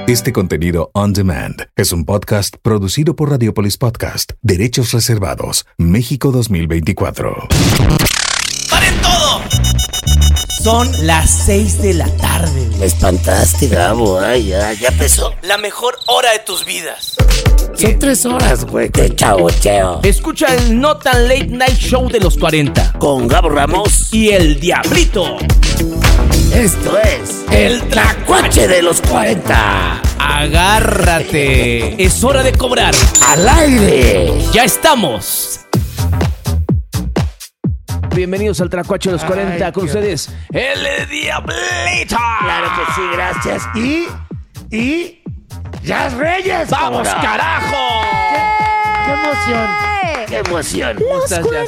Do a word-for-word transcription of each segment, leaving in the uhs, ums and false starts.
Este contenido on demand es un podcast producido por Radiopolis Podcast. Derechos reservados. México dos mil veinticuatro. ¡Paren todo! Son las seis de la tarde. Me espantaste, Gabo. Ay, ya, ya empezó. La mejor hora de tus vidas. Son tres horas, güey. De chaboteo. Escucha el No Tan Late Night Show de los cuarenta. Con Gabo Ramos y el Diablito. Esto es el Tlacuache de los cuarenta. Agárrate. Es hora de cobrar. ¡Al aire! ¡Ya estamos! Bienvenidos al Tlacuache de los cuarenta. Ay, con ustedes, el Diablito. Claro que sí, gracias. Y... y... ¡Jazz Reyes! ¡Vamos, carajo! ¡Qué, qué emoción! ¡Qué emoción! ¡Los cuarenta!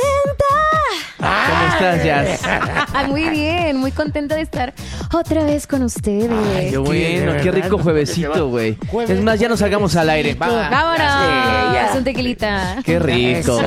¿Cómo estás, Jazz? Muy bien, muy contenta de estar otra vez con ustedes. Ay, qué bueno, qué rico juevesito, güey. Es más, ya nos salgamos al aire. Va. ¡Vámonos! Es un tequilita. ¡Qué rico!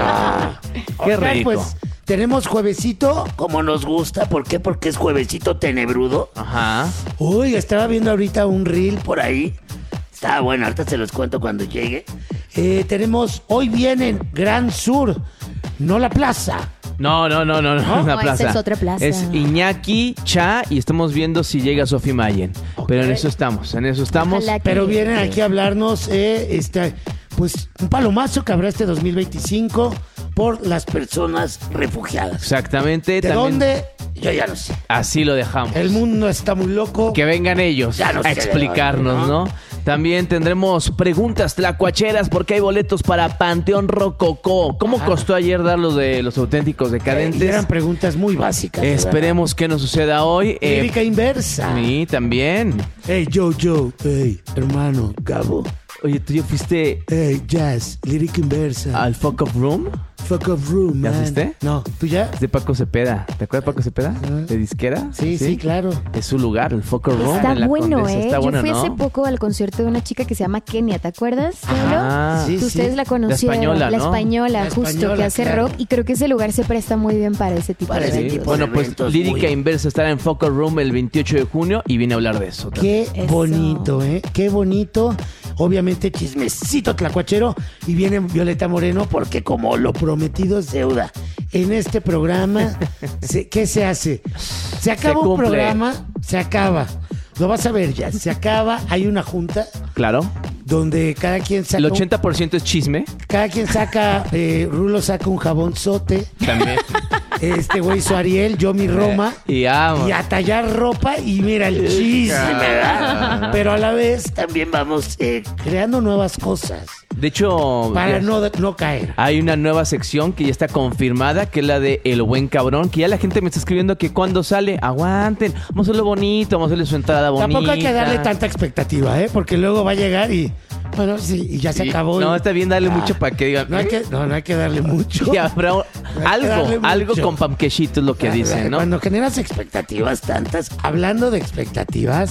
¡Qué rico! Pues, tenemos juevesito como nos gusta. ¿Por qué? Porque es juevesito tenebrudo. Ajá. Uy, estaba viendo ahorita un reel por ahí. Está bueno, ahorita se los cuento cuando llegue. Eh, tenemos, hoy vienen Gran Sur, no la plaza. No, no, no, no, no, no, es la no, plaza. esa es otra plaza. Es Iñaki, Cha y estamos viendo si llega Sofi Mayen. Okay. Pero en eso estamos, en eso estamos. Pero vienen aquí a hablarnos, eh, este, pues, un palomazo que habrá este dos mil veinticinco por las personas refugiadas. Exactamente. ¿De también... dónde? Yo ya no sé. Así lo dejamos. El mundo está muy loco. Que vengan ellos ya no a explicarnos, ¿no? ¿no? También tendremos preguntas tlacuacheras porque hay boletos para Panteón Rococó. ¿Cómo Ajá. costó ayer dar los de los auténticos decadentes? Eh, eran preguntas muy básicas. Esperemos que no suceda hoy. Lírica eh, inversa. Sí, también. Hey, yo, yo. Hey, hermano, Gabo. Oye, ¿tú ya fuiste... Hey, Jazz, lírica inversa. ¿Al Fuck Up Room? Fuck Up Room, ¿Ya man. fuiste? No, ¿tú ya? Es de Paco Cepeda. ¿Te acuerdas de Paco Cepeda? Uh-huh. ¿De disquera? Sí, sí, sí, claro. Es su lugar, el Fuck Up Room. Está en la bueno, Condesa. ¿eh? Está Yo bueno, fui ¿no? hace poco al concierto de una chica que se llama Kenia, ¿te acuerdas? Ah, sí, Ustedes sí. la conocieron. La española, La ¿no? española, La justo, española, que hace claro. rock. Y creo que ese lugar se presta muy bien para ese tipo para de ese eventos. tipo Bueno, pues Lírica muy... Inversa estará en Fuck Up Room el veintiocho de junio y viene a hablar de eso. Qué Eso. bonito, ¿eh? Qué bonito. Obviamente chismecito tlacuachero. Y viene Violeta Moreno porque como lo prometido es deuda. En este programa, se, ¿qué se hace? Se acaba Se un cumple. programa, se acaba. Lo vas a ver ya, se acaba, hay una junta Claro. donde cada quien saca... El un- ochenta por ciento es chisme. Cada quien saca, eh, Rulo saca un jabonzote, También. este güey hizo Ariel, yo mi Roma. Y vamos. Y a tallar ropa y mira el chisme, ¿verdad? Pero a la vez también vamos eh, creando nuevas cosas De hecho, para ya- no, no caer. hay una nueva sección que ya está confirmada, que es la de El Buen Cabrón, que ya la gente me está escribiendo que cuando sale, aguanten, vamos a hacerlo bonito, vamos a hacerle su entrada bonita. Tampoco hay que darle tanta expectativa, ¿eh? Porque luego va a llegar y, bueno, sí, y ya se Sí, acabó. No, y- está bien darle Ah, mucho para que digan. No hay que, no, no hay que darle mucho. Y habrá un- hay que darle algo, algo mucho. con panquechito es lo que dicen, ¿no? Cuando generas expectativas tantas, hablando de expectativas,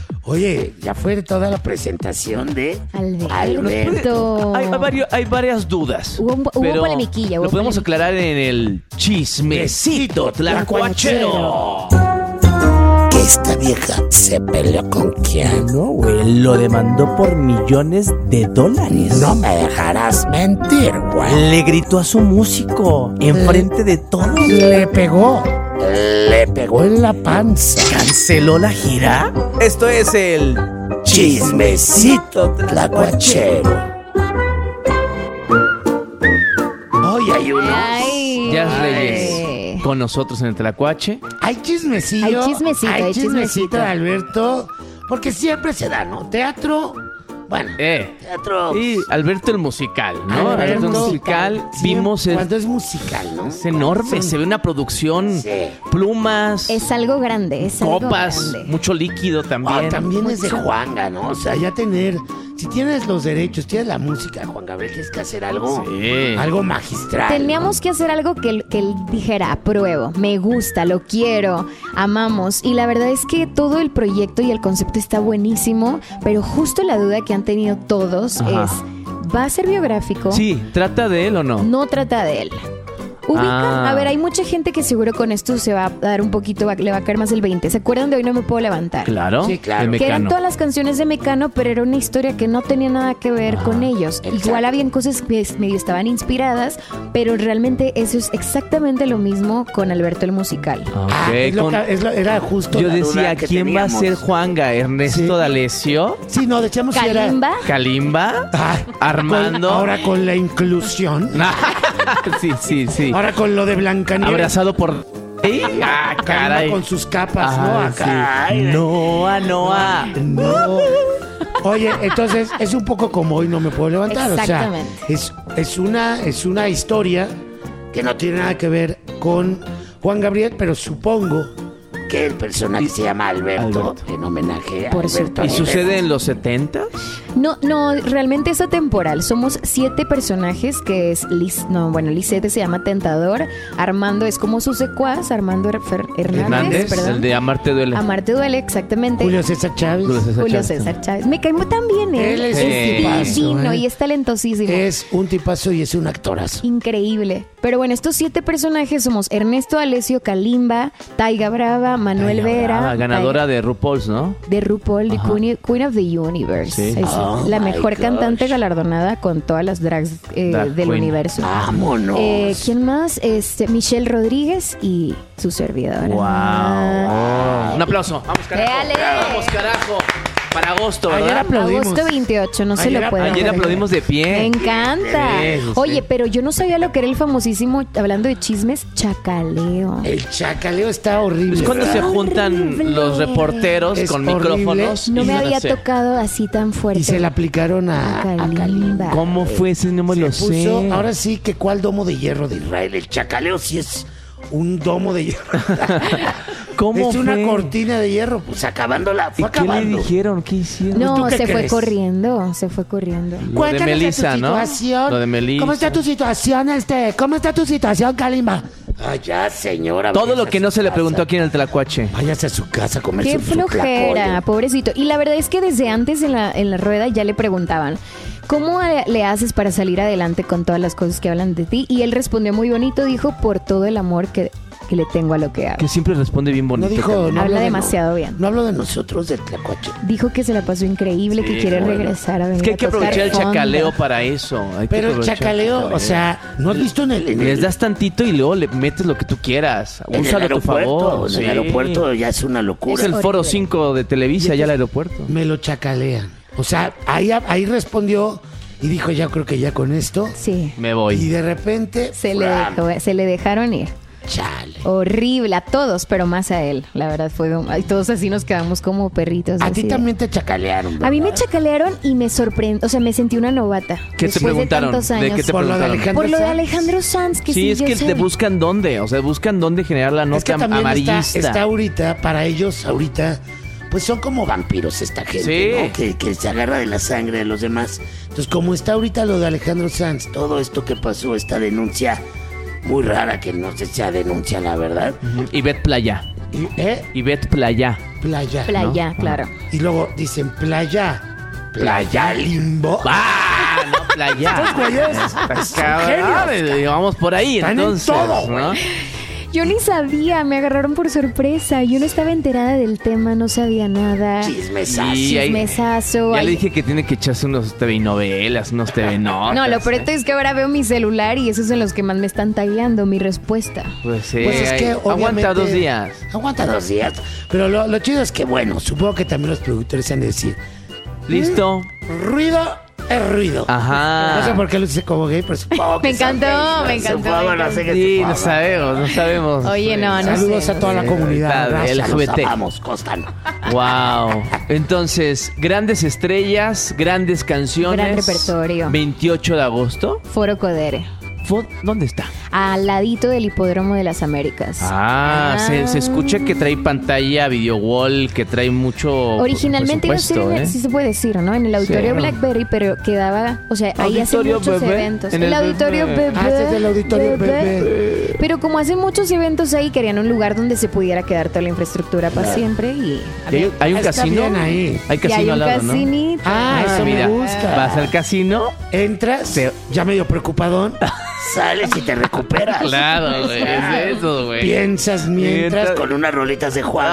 oye, ya fue toda la presentación de Alberto. Hay, hay vario- hay varias dudas. Hubo- hubo pero polemiquilla, hubo Lo podemos polemiquilla. aclarar en el chismecito tlacuachero. Que esta vieja se peleó con quién. No, güey, lo demandó por millones de dólares. No me dejarás mentir, güey. Le gritó a su músico enfrente de todos. Le pegó. Le pegó en la panza. ¿Canceló la gira? Esto es el Chismecito tlacuachero. Hoy hay unos. Ay. Jazz Ay. Reyes con nosotros en el Tlacuache. Hay chismecillo. Hay chismecito, Hay hay chismecito chismecito. de Alberto. Porque siempre se da, ¿no? Teatro. Bueno, Eh. teatro. Y Alberto el musical, ¿no? Alberto Alberto el musical. siempre, Vimos el, cuando es musical, ¿no? es enorme, Son- se ve una producción, Sí. plumas, Es algo grande, es algo copas, grande. mucho líquido también. Ah, también es de Juanga, ¿no? O sea, ya tener... Si tienes los derechos, tienes la música de Juan Gabriel, tienes que hacer algo... Sí. Algo magistral. Teníamos que hacer algo que él, que él dijera, apruebo, me gusta, lo quiero, amamos. Y la verdad es que todo el proyecto y el concepto está buenísimo, pero justo la duda que han tenido todos Ajá. es, ¿va a ser biográfico? Sí, ¿trata de él o no? No trata de él. Ubican, Ah. a ver, hay mucha gente que seguro con esto se va a dar un poquito, va- le va a caer más el veinte. ¿Se acuerdan de Hoy No Me Puedo Levantar? Claro. Sí, claro. de Que eran Mecano. todas las canciones de Mecano, pero era una historia que no tenía nada que ver con ellos. exacto. Igual habían cosas que es- medio estaban inspiradas, pero realmente eso es exactamente lo mismo con Alberto el Musical. Ok, Ah, es lo con- que- es lo- era justo Yo la duda decía, que ¿quién va a teníamos. ser Juanga? ¿Ernesto Sí. D'Alessio? Sí, no, decíamos si era... Kalimba, ¿Kalimba? Ah, Armando. con- ahora con la inclusión. sí, sí, sí. Ahora con lo de Blancanieves. Abrazado por... ¡Ey! ¡Ah, Kalimba caray! con sus capas, ¿no? Ah, Acá. sí. Noa, Noa. No. Oye, entonces es un poco como Hoy No Me Puedo Levantar. Exactamente. O sea, es, es, una, es una historia que no tiene nada que ver con Juan Gabriel, pero supongo que el personaje se llama Alberto, Alberto. en homenaje a Por Alberto. supuesto. ¿Y Aguilera. sucede en los setenta? No, no, realmente es atemporal. Somos siete personajes que es Liz, no, bueno, Lisette se llama Tentador, Armando es como su secuaz, Armando Her- Fer- Hernández, Hernández, perdón. el de Amarte Duele. Amarte Duele, exactamente. Julio César Chávez. Julio César Julio Chávez. César Chávez. Me cae muy tan bien él. Él es un es tipazo, divino ¿eh? y es talentosísimo. Es un tipazo y es un actorazo. Increíble. Pero bueno, estos siete personajes somos Ernesto D'Alessio, Kalimba, Taiga Brava, Manuel Taiga Vera. Ah, ganadora de RuPaul's, ¿no? de RuPaul, de Queen, Queen of the Universe. Sí. Es Oh la my mejor gosh. cantante galardonada con todas las drags eh, Drag del queen. universo. Vámonos. Eh, ¿Quién más? Este, Michelle Rodríguez y su servidora. ¡Wow! Un aplauso. Vamos, carajo. Véale. Vamos, carajo. Para agosto, Ayer ¿verdad? aplaudimos. Agosto veintiocho, no se Ayer- lo pueden Ayer perder. aplaudimos de Me pie. encanta. Sí, sí, sí. Oye, pero yo no sabía lo que era el famosísimo, hablando de chismes, chacaleo. El chacaleo está horrible. Es cuando se ¿verdad? juntan Horrible. los reporteros Es con horrible. micrófonos. No y me van a había hacer- tocado así tan fuerte. Y se la aplicaron a, a Kalimba. Kalimba. ¿Cómo fue ese? No me lo Se puso, sé. ahora sí que cuál domo de hierro de Israel. El chacaleo sí es un domo de hierro. ¿Cómo es una fue? cortina de hierro, pues acabándola, ¿Y fue qué le acabando. dijeron? ¿Qué hicieron? No, ¿Tú qué se fue crees? corriendo, se fue corriendo. Lo de Cuéntanos Melissa, tu ¿no? situación. Lo de Melissa. ¿Cómo está tu situación, este? ¿Cómo está tu situación, Kalimba? Ay, ya, señora. Todo váyase lo que a no su se le casa. preguntó aquí en el Tlacuache. Váyase a su casa a comer Qué su, su flojera, tlacoyo. pobrecito. Y la verdad es que desde antes en la, en la rueda ya le preguntaban, ¿cómo le, le haces para salir adelante con todas las cosas que hablan de ti? Y él respondió muy bonito, dijo, por todo el amor que, que le tengo a lo que hago. Que siempre responde bien bonito. No dijo, Carmen. no Habla hablo de demasiado no- bien. No hablo de nosotros, del Tlacuache. Dijo que se la pasó increíble, Sí, que quiere bueno. regresar a venir Es que hay que a tocar aprovechar el fondo. chacaleo para eso. Hay que Pero el aprovechar chacaleo, o sea, ¿no has visto en el, en el- Les das tantito y luego le metes lo que tú quieras. en el Úsalo a tu aeropuerto? favor. En el Sí. aeropuerto ya es una locura. Es el foro Horrible. cinco de Televisa, ya el aeropuerto. Me lo chacalean. O sea, ahí, ahí respondió y dijo, ya creo que ya con esto. Sí, Me Y voy. de repente, se le, ¡fram! dejó- se le dejaron ir. Chale. Horrible, a todos, pero más a él. La verdad fue un... ay, todos así nos quedamos como perritos. A así ti de- también te chacalearon, A mí me ¿verdad? chacalearon y me sorprendió, o sea, me sentí una novata. ¿Qué te después preguntaron? De tantos ¿De años. qué te Por lo de preguntaron? Alejandro Por lo de Sanz. Alejandro Sanz, que sí, Sí, es yo que sé. te buscan dónde. O sea, buscan dónde generar la Es nota que también amarillista. está, está ahorita, para ellos ahorita, pues son como vampiros esta gente, Sí. ¿no? Que, que se agarra de la sangre de los demás. Entonces, como está ahorita lo de Alejandro Sanz, todo esto que pasó, esta denuncia muy rara, que no sé si sea denuncia, la verdad. Ujú. Ivette Playa. Y, ¿Eh? Ivette Playa. Playa. Playa, ¿no? claro. Y luego dicen playa. Playa Limbo. ¡Ah! No, Playa. Estos güeyes Está son cabrón, genios, y vamos por ahí, Están en entonces. todo, ¿no? Yo ni sabía, me agarraron por sorpresa. Yo no estaba enterada del tema, no sabía nada. Chismesazo. Y ahí- Chismesazo. Ya Ay, le dije que tiene que echarse unos T V novelas, unos T V notas. No, lo peor es que ahora veo mi celular y esos son los que más me están tagueando mi respuesta. Pues sí, Pues es que ahí- obviamente- aguanta dos días. Aguanta dos días. Pero lo, lo chido es que, bueno, supongo que también los productores han de decir, ¿Listo? ruido es ruido. Ajá. No sé por qué lo hice como gay, pero supongo que Me son encantó, gays, ¿no? me encantó, Supongo, me no sé qué Sí, supongo. no sabemos, no sabemos. Oye, no, no Saludos sé. a toda la comunidad. Está Gracias, L G B T. los amamos, constan. Wow. Entonces, grandes estrellas, grandes canciones. Gran repertorio. veintiocho de agosto. Foro Codere. Fo- ¿Dónde está? Al ladito del Hipódromo de las Américas. Ah, Se, se escucha que trae pantalla, video wall, que trae mucho Originalmente iba a ser, presupuesto, en el- ¿eh? sí se puede decir, ¿no? En el auditorio Sí. Blackberry, pero quedaba, o sea, ahí hacen Auditorio muchos Bebé, eventos. en el, el auditorio Bebé. bebé. Ah, ese es el auditorio bebé. Pero como hacen muchos eventos ahí, querían un lugar donde se pudiera quedar toda la infraestructura para siempre y... ¿Y hay, hay un Está casino? bien ahí. Hay y casino hay un al lado, ¿no? casinito. Ah, eso mira, me gusta. Vas al casino. Entras, Se- ya medio preocupadón, sales y te recuperas. Claro, güey, es eso, güey. Piensas mientras, Mientras- con unas rolitas de Juan.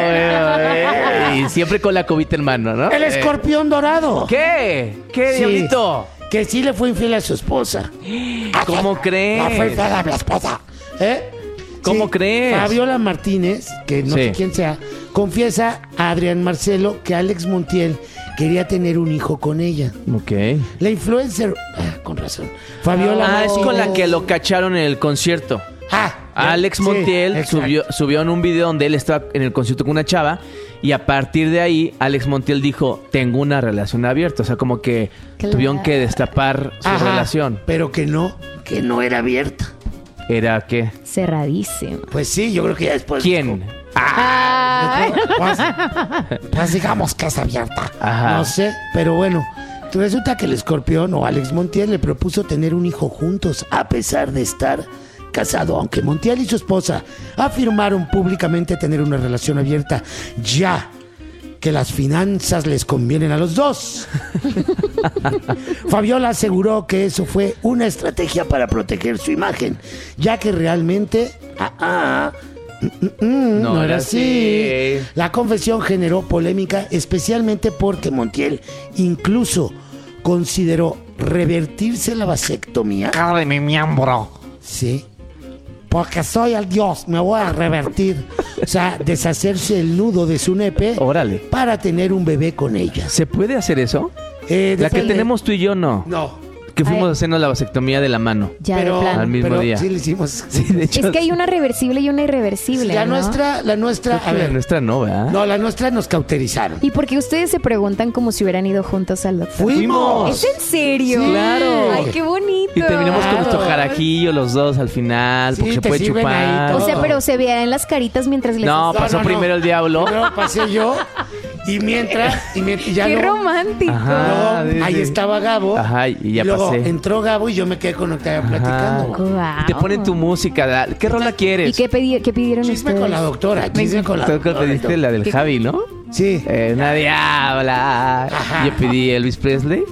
Ah, güey, güey. Y siempre con la cobita en mano, ¿no? El Eh, escorpión dorado. ¿Qué? ¿Qué, Sí. diablito? Que sí le fue infiel a su esposa. ¿Cómo crees? No fue infiel a mi esposa. ¿Eh? ¿Cómo crees? Fabiola Martínez, que no Sí. sé quién sea, confiesa a Adrián Marcelo que Alex Montiel quería tener un hijo con ella. Ok. La influencer... Ah, con razón. Fabiola Ah, es Martínez. con la que lo cacharon en el concierto. Ah, Alex sí, Montiel exacto. subió, subió en un video donde él estaba en el concierto con una chava y a partir de ahí Alex Montiel dijo, tengo una relación abierta. O sea, como que Claro. tuvieron que destapar su Ajá, relación. pero que no, que no era abierta. ¿Era qué? Cerradísimo. Pues sí, yo creo que ya después... ¿Quién? Ay. Pues, pues digamos que es abierta. Ajá. No sé, pero bueno. Resulta que el escorpión o Alex Montiel le propuso tener un hijo juntos a pesar de estar casado. Aunque Montiel y su esposa afirmaron públicamente tener una relación abierta, ya que las finanzas les convienen a los dos. Fabiola aseguró que eso fue una estrategia para proteger su imagen, ya que realmente... ah, ah, mm, mm, no, era así. La confesión generó polémica, especialmente porque Montiel incluso consideró revertirse la vasectomía. de mi miembro. Sí. Porque soy el dios, me voy a revertir. O sea, deshacerse el nudo de su nepe Órale. para tener un bebé con ella. ¿Se puede hacer eso? Eh, La que depende. tenemos tú y yo, no. No. Que fuimos Ay. a hacernos la vasectomía de la mano. Ya pero, de plano. Al mismo pero día. sí le hicimos. Sí, de hecho. Es que hay una reversible y una irreversible. La ¿no? nuestra, la nuestra, Creo a que la ver. nuestra no, ¿verdad? No, la nuestra nos cauterizaron. ¿Y por qué ustedes se preguntan como si hubieran ido juntos al doctor? Fuimos. ¿Es en serio? Sí. Claro. Ay, qué bonito. Y terminamos con Claro. nuestro jarajillo los dos al final, Sí, porque se te puede sirven ahí chupar. todo. O sea, pero se veían las caritas mientras les... No, pasó primero el diablo. Primero pasé yo y mientras y, mientras, y ya ¡Qué luego- romántico! Ajá. luego sí, ahí sí. estaba Gabo. Ajá, y ya luego pasé. entró Gabo y yo me quedé con Octavio platicando. Guau. Y te ponen tu música. da- ¿Qué rola quieres? ¿Y qué, pedi- qué pidieron Chisme ustedes? con la doctora, chisme con la Creo que doctora. pediste la del ¿Qué? Javi, ¿no? Sí. Eh, una diabla. Ajá. Yo pedí Elvis Presley.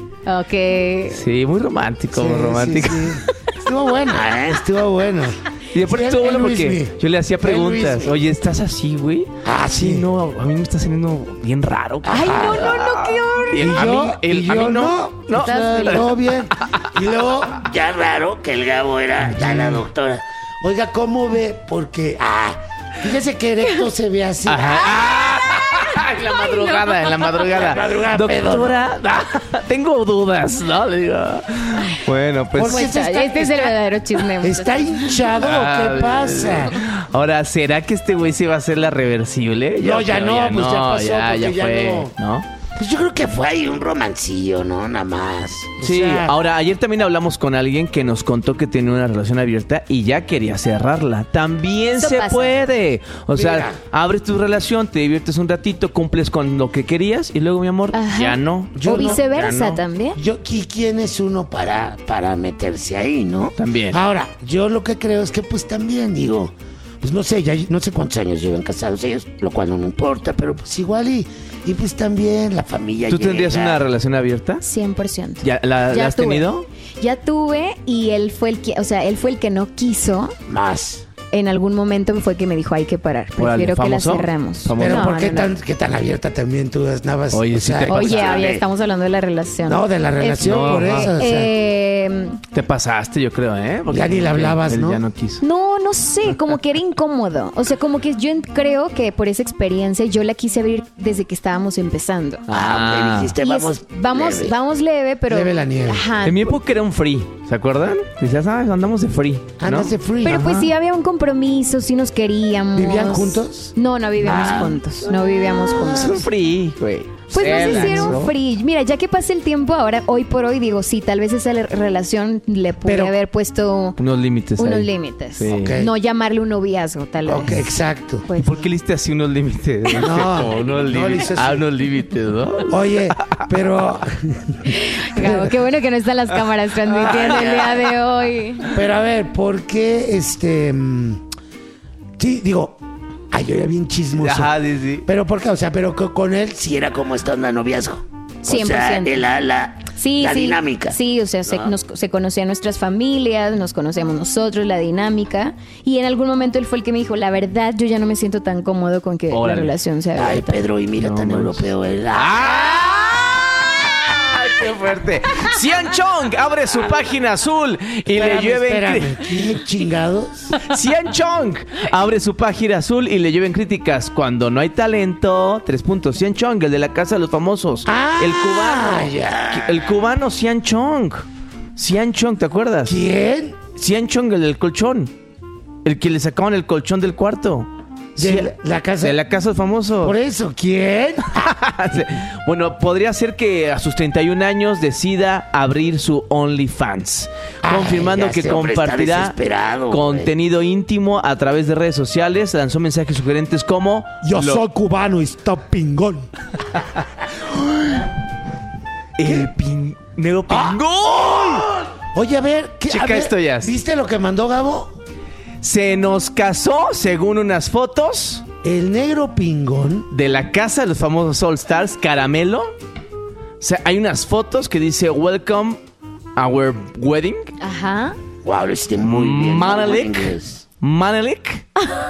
Ok. Sí, muy romántico, Sí, muy romántico. sí, sí. Estuvo buena, ¿eh? Estuvo bueno. Y después Sí, estuvo el bueno Luis porque Mi. yo le hacía El preguntas. Luis Mi. Oye, ¿estás así, güey? Ah, sí. no, a mí me está saliendo bien raro. Ay, no, no, no, qué horror. Y Y a yo, mí- el- y a mí yo no, no. O sea, todo bien. Y luego, ya raro que el Gabo era ya la doctora. Oiga, ¿cómo ve? Porque, ah, fíjese que Erecto se ve así. Ajá. En la madrugada, en la madrugada. En la madrugada, Doctora, tengo dudas, ¿no? Le digo. Bueno, pues. ¿Por qué Pues, está- este es el verdadero chisme. ¿Está hinchado o Ah, qué pasa? Ahora, ¿será que este güey se va a hacer la reversible? No, ya creo, no, pues ya pasó, ya, porque ya ya fue, ¿no? Pues yo creo que fue ahí un romancillo, ¿no? Nada más. O Sí, sea, ahora ayer también hablamos con alguien que nos contó que tenía una relación abierta y ya quería cerrarla. También Eso se pasa. puede. O sea, Mira. abres tu relación, te diviertes un ratito, cumples con lo que querías y luego, mi amor, Ajá. ya no. yo o no, viceversa ya no. también. Yo, ¿y quién es uno para, para meterse ahí, no? También. Ahora, yo lo que creo es que pues también digo, pues no sé, ya no sé cuántos años llevan casados ellos, lo cual no me importa, pero pues igual y, y pues también la familia ¿Tú tendrías llega. una relación abierta? cien por ciento. ¿Ya la, Ya la has tuve. tenido? Ya tuve y él fue el que, o sea, él fue el que no quiso. Más. En algún momento fue que me dijo, hay que parar. Órale, Prefiero que la ¿famoso? cerramos. Famoso. Pero No, ¿por qué no, no. tan, qué tan abierta también tú andabas? Oye, sí te pasa. Oye, dale. oye, estamos hablando de la relación. No, de la relación, no, por ajá. eso. o sea, Eh, Te pasaste, yo creo, ¿eh? Porque Ya ni le él- hablabas, él ¿no? ya no quiso. no, no sé, como que era incómodo. O sea, como que yo en- creo que por esa experiencia yo la quise abrir desde que estábamos empezando. ah, me dijiste, Y es- vamos. vamos, leve. vamos leve, pero. Leve la nieve. Ajá. En mi época era un free, ¿se acuerdan? Decías, ah, andamos de free. ¿no? Andas de free. Pero pues Ajá. sí había un compromiso, sí nos queríamos. ¿Vivían juntos? No, no vivíamos Ah. juntos. No vivíamos Es un juntos. free, güey. Pues no sé si Relax, era un ¿no? free. Mira, ya que pasa el tiempo, ahora, hoy por hoy, digo, sí, tal vez esa le- relación le pude Pero- haber puesto Unos límites unos ahí. límites. Sí. Ok. No llamarle un noviazgo, tal vez. Ok, exacto. Pues, ¿Y por qué le diste así unos límites? No, Como unos no le límites. hice Ah, así. unos límites, ¿no? Oye, pero, Gabo, qué bueno que no están las cámaras transmitiendo el día de hoy. pero a ver, ¿por qué este? mm, Sí, digo, ay, yo era bien chismoso. Ajá, sí, sí. Pero ¿por qué? O sea, pero co- con él sí era como esta onda noviazgo. cien por O sea, ciento. el ala. Sí, la sí. dinámica. Sí, o sea, se, nos- se conocían nuestras familias, nos conocíamos nosotros, la dinámica. Y en algún momento él fue el que me dijo, la verdad, yo ya no me siento tan cómodo con que Órale. la relación sea Ay, abierta. Pedro, y mira No tan manches. europeo, ¿verdad? ¡Ay, qué fuerte! Xian Chong abre su página azul y Espérame, le llueven... espérame. ¿Qué chingados? Xian Chong abre su página azul y le llueven críticas. Cuando no hay talento, tres puntos. Xian Chong, el de la Casa de los Famosos. Ah, el cubano. ya. El cubano Xian Chong. Xian Chong, ¿te acuerdas? ¿Quién? Xian Chong, el del colchón. El que le sacaban el colchón del cuarto. De Xian- la, la casa. de la Casa de los Famosos. Por eso, ¿quién? Sí. Bueno, podría ser que a sus treinta y un años decida abrir su OnlyFans, Ay, confirmando ya que ese hombre está compartirá desesperado, contenido íntimo a través de redes sociales. Lanzó mensajes sugerentes como Yo lo- soy cubano y está pingón. el pin... negro pingón. Oye, a ver, ¿qué, Checa a ver, esto, Jazz. ¿viste lo que mandó Gabo? Se nos casó, según unas fotos, El negro pingón. de la Casa de los Famosos All Stars, Caramelo. O sea, hay unas fotos que dice Welcome our wedding. Ajá. Wow, lo hiciste muy bien. Manelik. muy buen inglés. Manelik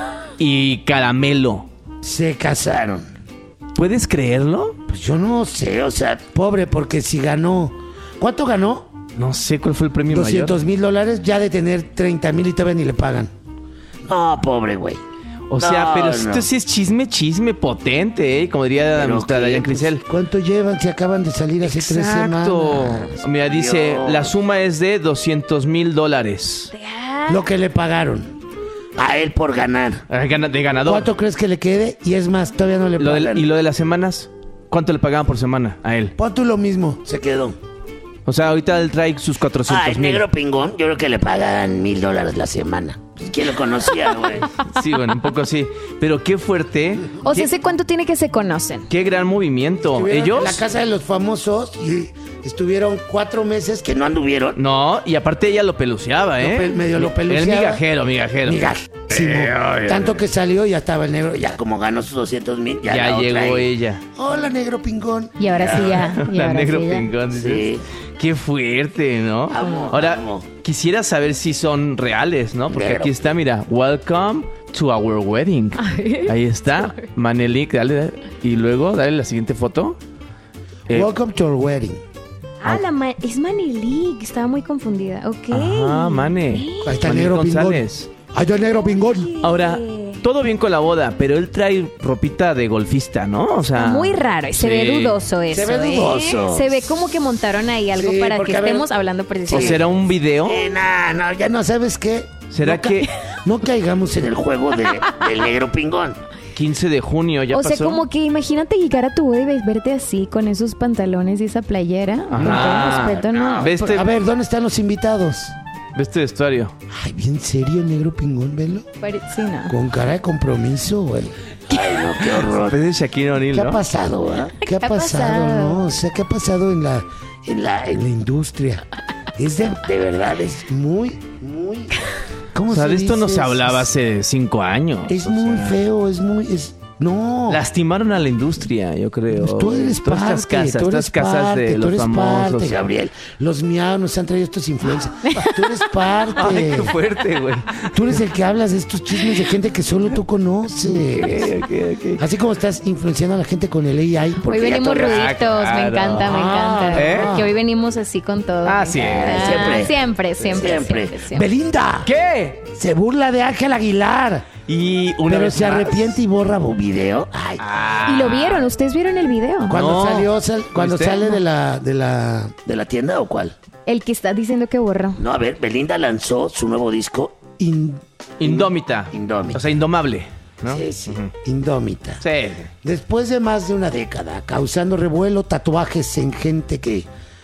y Caramelo. Se casaron. ¿Puedes creerlo? Pues yo no sé, o sea, pobre, porque si ganó. ¿Cuánto ganó? No sé cuál fue el premio doscientos mil dólares, ya de tener treinta mil y todavía ni le pagan. No, pobre güey. mayor. O sea, No, pero no. esto sí es chisme, chisme potente, ¿eh? Como diría Pero nuestra qué, Dayan pues, Crisel. ¿Cuánto llevan? Se acaban de salir hace tres Exacto. semanas. Mira, dice, Dios. la suma es de doscientos mil dólares. Lo que le pagaron. A él por ganar. Ah, gana- De ganador. ¿Cuánto crees que le quede? Y es más, todavía no le Lo de- pagan. ¿Y lo de las semanas? ¿Cuánto le pagaban por semana a él? Pon tú lo mismo. Se quedó. O sea, ahorita él trae sus Ah, cuatrocientos el mil. negro pingón, yo creo que le pagan mil dólares la semana. Pues, ¿quién lo conocía, güey? Sí, bueno, un poco así. Pero qué fuerte. O sea, qué, ¿hace cuánto tiene que se conocen? qué gran movimiento. Estuvieron ¿Ellos? en la casa de los famosos y estuvieron cuatro meses Que no anduvieron. No, y aparte ella lo peluceaba, ¿eh? Lo pel- medio lo Era peluceaba. el migajero, migajero. migajísimo. Eh, ay, Tanto que salió y ya estaba el negro. Ya como ganó sus doscientos mil, ya, Ya la otra llegó ahí. ella. Hola, negro pingón. Y ahora sí ya. Y La ahora negro sí ya. pingón. dices. Sí. Qué fuerte, ¿no? Amo, Ahora, amo. quisiera saber si son reales, ¿no? Porque Negro. aquí está, mira, welcome to our wedding. Ahí está, Manelik, dale, dale. Y luego, dale la siguiente foto. Eh, Welcome to our wedding. Ah, la ma- es Manelik. Estaba muy confundida. Ok. Ajá, Mane. Ahí está el Manelik negro pingón. González. Ahí está el negro pingón. Ahora, todo bien con la boda, pero él trae ropita de golfista, ¿no? O sea, Muy raro. Se sí. ve dudoso eso. Se ve ¿eh? dudoso. Se ve como que montaron ahí algo Sí, para porque, que a ver, estemos hablando ¿O precisamente. será un video? Eh, nah, no, ya Ya no sabes qué. ¿Será No ca- que No caigamos en en el el juego de, del negro pingón. quince de junio ya O sea, pasó? como que imagínate llegar a tu boda y verte así con esos pantalones y esa playera. Con todo Ajá. respeto, ¿no? ¿Ves este, A ver, ¿dónde están los invitados? ve este vestuario? Ay, bien serio el negro pingón, velo. Pare- Sí, no. Con cara de compromiso, güey. Ay, no, qué horror. Ves de Shaquille O'Neal, ¿Qué ha ¿no? pasado, ah? ¿Qué ha ¿Qué ha pasado, pasado? no? O sea, ¿qué ha pasado en la, En la, en la industria? Es de, de verdad, es muy, muy... ¿Cómo O sea, se de esto no dice? se hablaba Es- hace cinco años. Es o muy sea. feo, es muy... Es, no. Lastimaron a la industria, yo creo. Pues tú eres Todas parte, estas casas, tú estas eres casas parte, de tú los eres famosos. parte, Gabriel. Los miados nos han traído estos influencers. Tú eres parte. Ay, qué fuerte, güey. Tú eres el que hablas de estos chismes de gente que solo tú conoces. Ok, ok, ok. Así como estás influenciando a la gente con el A I. Hoy Porque ya venimos tú- ruditos, claro. me encanta, me Ah, encanta. ¿eh? Que hoy venimos así con todo. Ah, me sí, encanta. siempre. Siempre, siempre, Siempre. siempre, siempre. ¡Belinda! ¿Qué? Se burla de Ángel Aguilar. Y una Pero vez se más- arrepiente y borra bu- video. Ay, Ah. Y lo vieron, ustedes vieron el video. Cuando No. salió, sal- cuando ¿Viste? sale de la, de la... ¿de la tienda o cuál? El que está diciendo que borró. No, a ver, Belinda lanzó su nuevo disco. in- Indómita. Indómita. O sea, indomable, ¿no? Sí, sí. indómita. Sí. Después de más de una década causando revuelo, tatuajes en gente que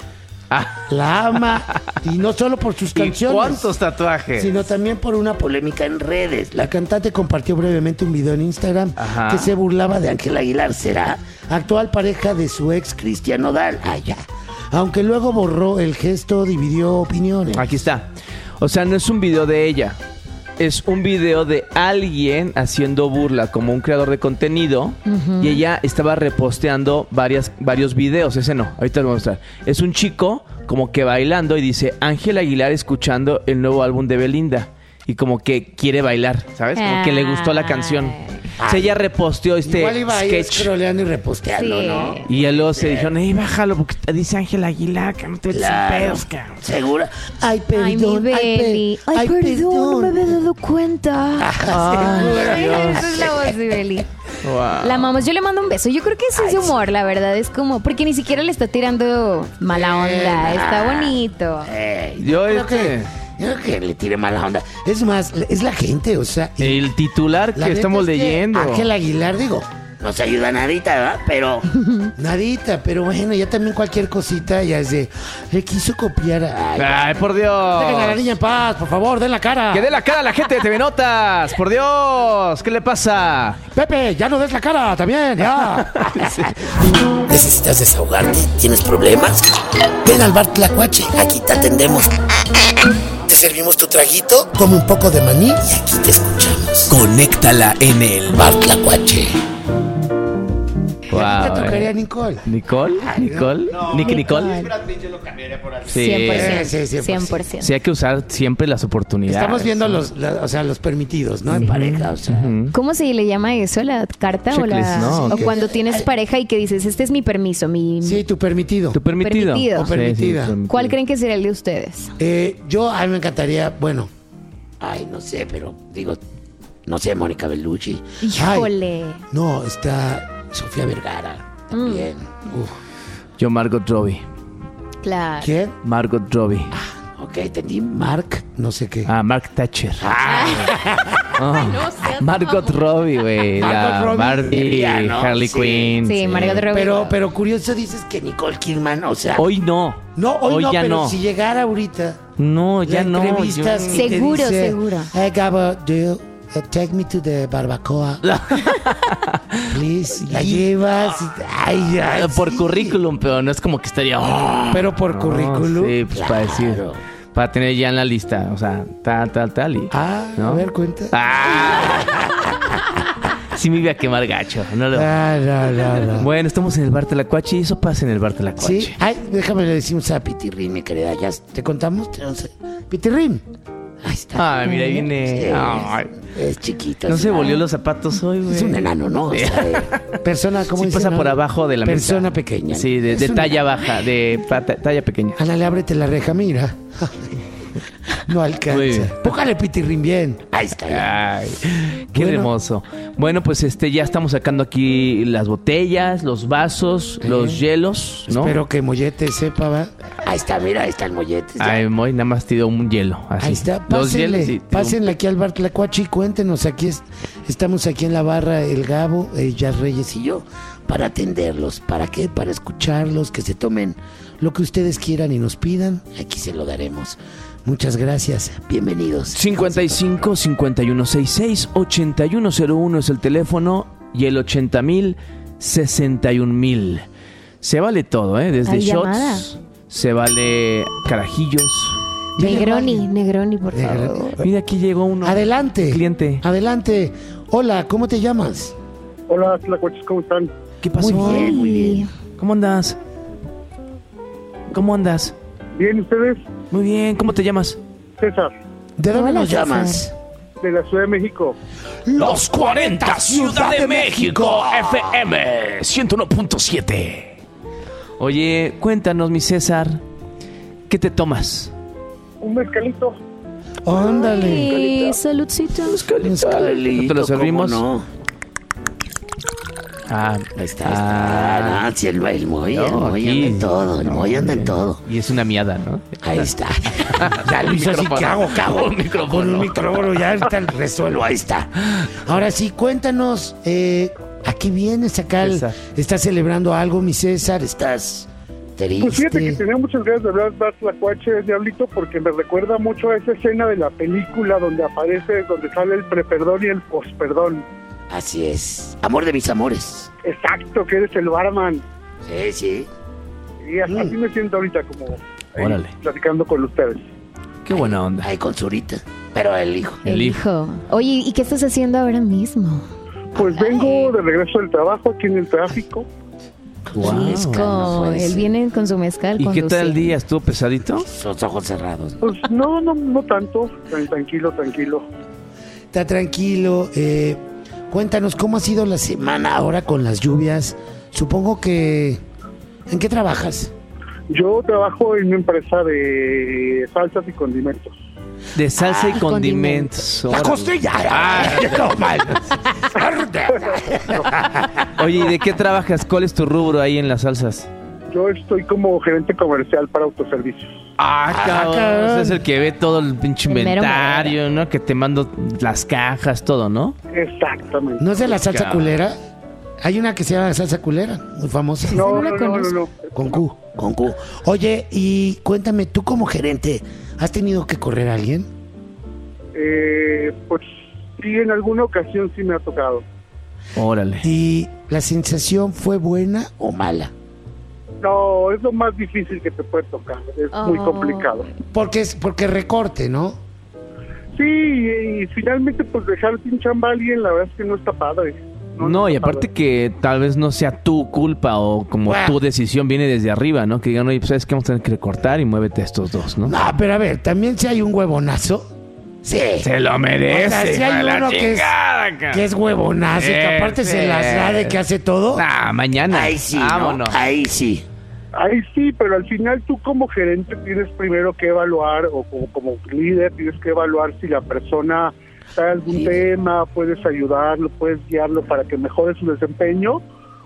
Ah, la ama, y no solo por sus ¿y canciones, cuántos tatuajes? sino también por una Polémica en redes. La cantante compartió brevemente un video en Instagram Ajá. que se burlaba de Ángel Aguilar será. actual pareja de su ex Cristian Nodal. Ah, ya. Aunque luego borró el gesto, dividió opiniones. Aquí está. O sea, no es un video de ella. es un video de alguien haciendo burla como un creador de contenido uh-huh. y ella estaba reposteando varias, varios videos. Ese no, ahorita lo voy a mostrar. Es un chico como que bailando y dice Ángel Aguilar escuchando el nuevo álbum de Belinda y como que quiere bailar, ¿sabes? Como que le gustó la canción. O sea, ella reposteó este Igual iba ahí sketch. scrolleando y reposteando, Sí. ¿no? Y luego se dijeron, ey, bájalo porque dice Ángel Aguilar, que no te metas en Claro. pedos, cabrón. ¿Segura? Ay, perdón. Ay, mi Beli. Ay, Ay, perdón, no me había dado cuenta. Ay, Segura. esa es la voz de Beli. Wow. La amamos. Yo le mando un beso. Yo creo que ese es ese humor, la verdad. Es como... Porque ni siquiera le está tirando mala onda. Está bonito. Eh, Yo creo este... que- Yo creo que le tire mala onda. Es más, es la gente, o sea... y El titular la que neta estamos es que leyendo. Ángel Aguilar, digo, No se ayuda nadita, ¿verdad? Pero nadita, pero bueno, ya también cualquier cosita ya es de... Le quiso copiar a... Ay, Ay, por Dios. dejen a la niña en paz, por favor, den la cara. Que dé la cara a la gente de T V Notas. Por Dios. ¿Qué le pasa? Pepe, ya no des la cara, también, ya. ¿necesitas desahogarte? ¿Tienes problemas? Ven al bar Tlacuache, aquí te atendemos. Te servimos tu traguito, Come un poco de maní. y aquí te escuchamos. Conéctala en el bar Tlacuache. ¿Qué Wow, te tocaría, eh. Nicole? ¿Nicole? ¿Nicole? ¿Nicky Nicole? Sí. cien por ciento. Sí, sí, cien por ciento. cien por ciento. Sí, hay que usar siempre las oportunidades. Estamos viendo los, la- o sea, los permitidos, ¿no? En pareja, o sea. Ujú. ¿Cómo se le llama eso? ¿La carta? O, la... Checklist, ¿no? o Ok. cuando tienes pareja y que dices, este es mi permiso, mi... Sí, tu permitido. ¿Tu permitido? Permitido. O permitida. permitido. ¿Cuál creen que será el de ustedes? Eh, yo, a mí me encantaría, bueno, Ay, no sé, pero digo, no sé, Mónica Bellucci. Híjole. no, está Sofía Vergara. También. Uf. Yo, Margot Robbie. Claro. ¿Quién? Margot Robbie. Ok, entendí. Mark, no sé qué. Ah, Mark Thatcher. Ah. no seas Margot Robbie, güey. La Margot Robbie. Barbie, Ya, ¿no? Harley Sí. Quinn. Sí, Margot Robbie. Pero, pero curioso dices que... Que Nicole Kidman, o sea, Hoy no. No, hoy, no, ya pero no. si llegara ahorita... No, ya la no. entrevistas yo- y te Seguro, dice, seguro. Hey, Gabo, do you uh, take me to the barbacoa? Please, la llevas. y- Ay, ay, Por sí. currículum, pero no es como que estaría. "Oh". Pero por No, currículum. Sí, pues para decir. Para tener ya en la lista. O sea, tal, tal, tal. Y, Ah, ¿no? a ver, cuenta. Ah. Sí me iba a quemar gacho. No lo- Ah, no, no, no. Bueno, estamos en el bar Tlacuache y eso pasa en el bar Tlacuache. Sí, ay, déjame le decimos a Pitirrín, mi querida. ¿Ya te contamos? Pitirrín. ahí está. Ay, mira, ahí viene. Sí, Ay, es chiquito. no es se una- volvió los zapatos hoy, güey. Es un enano, ¿no? O sea, eh, Persona, ¿cómo Sí dice, pasa no? por abajo de la mesa. Persona pequeña. Sí, de, Es de un- talla baja, de pata- talla pequeña. Ándale, ábrete la reja, mira. No Muy alcanza. bien. Póngale Pitirrín bien. ahí está. ya. Ay, qué Bueno. hermoso. Bueno, pues este ya estamos sacando aquí las botellas, los vasos, los hielos, ¿no? Espero que Mollete sepa, ¿va? Ahí está, mira, ahí está el mollete. ya. Ay, Moy, nada más te dio un hielo. Así. Ahí está, Los pásenle, hielos, sí, te dio pásenle aquí al bar Tlacuache y cuéntenos, aquí es- estamos aquí en la barra El Gabo, eh, Jazz Reyes y yo, Para atenderlos. ¿Para qué? Para escucharlos, que se tomen lo que ustedes quieran y nos pidan. Aquí se lo daremos. Muchas gracias. Bienvenidos. cincuenta y cinco, cincuenta y uno sesenta y seis, ochenta y uno cero uno es el teléfono y el ochenta mil, sesenta y un mil. Se vale todo, ¿eh? Desde Hay shots, llamada. se vale carajillos. Negroni, Negroni, por Negroni. favor. Mira, aquí llegó uno. Adelante. Cliente. Adelante. Hola, ¿cómo te llamas? Hola, Tlacuaches, ¿cómo están? ¿Qué pasó? Muy bien, muy bien. ¿Cómo andas? ¿Cómo andas? Bien, ¿ustedes? Muy bien, ¿cómo te llamas? César, ¿De dónde Hola, nos César. llamas? de la Ciudad de México. Los cuarenta Ciudad de México F M ciento uno punto siete. Oye, cuéntanos, mi César, ¿qué te tomas? Un mezcalito. Óndale. Ay, saludcito. ¿No te lo servimos? ¿Cómo no? Ah, Ahí está, ahí está. Ah, No, si el, el Moy, el no, Moy aquí. anda en todo, el No, Moy anda en bien. todo. Y es una miada, ¿no? Ahí está. Ya lo hizo así, ¿qué hago? ¿Qué hago? Un micrófono. Con un micrófono ya está el Solo resuelvo. ahí está. Ahora sí, cuéntanos, eh, ¿a qué vienes acá? César. ¿Estás celebrando algo, mi César? Estás Pues fíjate que triste. tenía muchas ganas de hablar de Tlacuache, Diablito, porque me recuerda mucho a esa escena de la película donde aparece, donde sale el preperdón y el posperdón. Así es. Amor de mis amores. Exacto, que eres el barman. Sí, sí. Y así, así me siento ahorita como ahí, Órale. platicando con ustedes. Qué buena onda. Ay, con Zurita. pero el hijo. El El hijo. Oye, ¿y qué estás haciendo ahora mismo? Pues vengo de regreso del trabajo aquí en el tráfico. Wow. Fresco. Él viene con su mezcal. ¿Y qué tal el conduciendo. día? ¿Estuvo pesadito? Los ojos cerrados. Pues no, no, no tanto. Tran- Tranquilo, tranquilo. Está tranquilo. Eh, cuéntanos, ¿cómo ha sido la semana ahora con las lluvias? Supongo que... ¿En qué trabajas? Yo trabajo en una empresa de salsas y condimentos. De salsa Ah, y condimentos. ¡La Órale. costilla! Ah. No, mal. Oye, ¿y de qué trabajas? ¿Cuál es tu rubro ahí en las salsas? Yo estoy como gerente comercial para autoservicios. Ah, cabrón. cabrón. Ese es el que ve todo el pinche El mero inventario, ¿no? Que te mando las cajas, todo, ¿no? Exactamente. ¿No es de la salsa Cabrón. culera? Hay una que se llama salsa culera, muy famosa. No, no la no, no, no, conozco. no. Con Q, con Q. Oye, y cuéntame, tú como gerente, ¿has tenido que correr a alguien? Eh, pues sí, en alguna ocasión sí me ha tocado. Órale. ¿Y la sensación fue buena o mala? No, es lo más difícil que te puede tocar. Es muy Oh. complicado. Porque es porque recorte, ¿no? Sí, y finalmente pues dejar sin chamba a alguien, la verdad es que no está padre. No, no y está aparte padre. que tal vez no sea tu culpa o como Bueno. tu decisión viene desde arriba, ¿no? Que digan, oye, pues sabes que vamos a tener que recortar y muévete a estos dos, ¿no? No, pero a ver, también si hay un huevonazo. Sí. Se lo merece. O sea, si hay hijo de la uno que es- chingada, cabrón. Que es huevonazo y que aparte Ese. se las da de que hace todo. Ah, mañana. Ahí sí, ¿no? Vámonos. Ahí sí. Ahí sí, pero al final tú como gerente tienes primero que evaluar, o como, como líder tienes que evaluar si la persona trae algún tema, puedes ayudarlo, puedes guiarlo para que mejore su desempeño,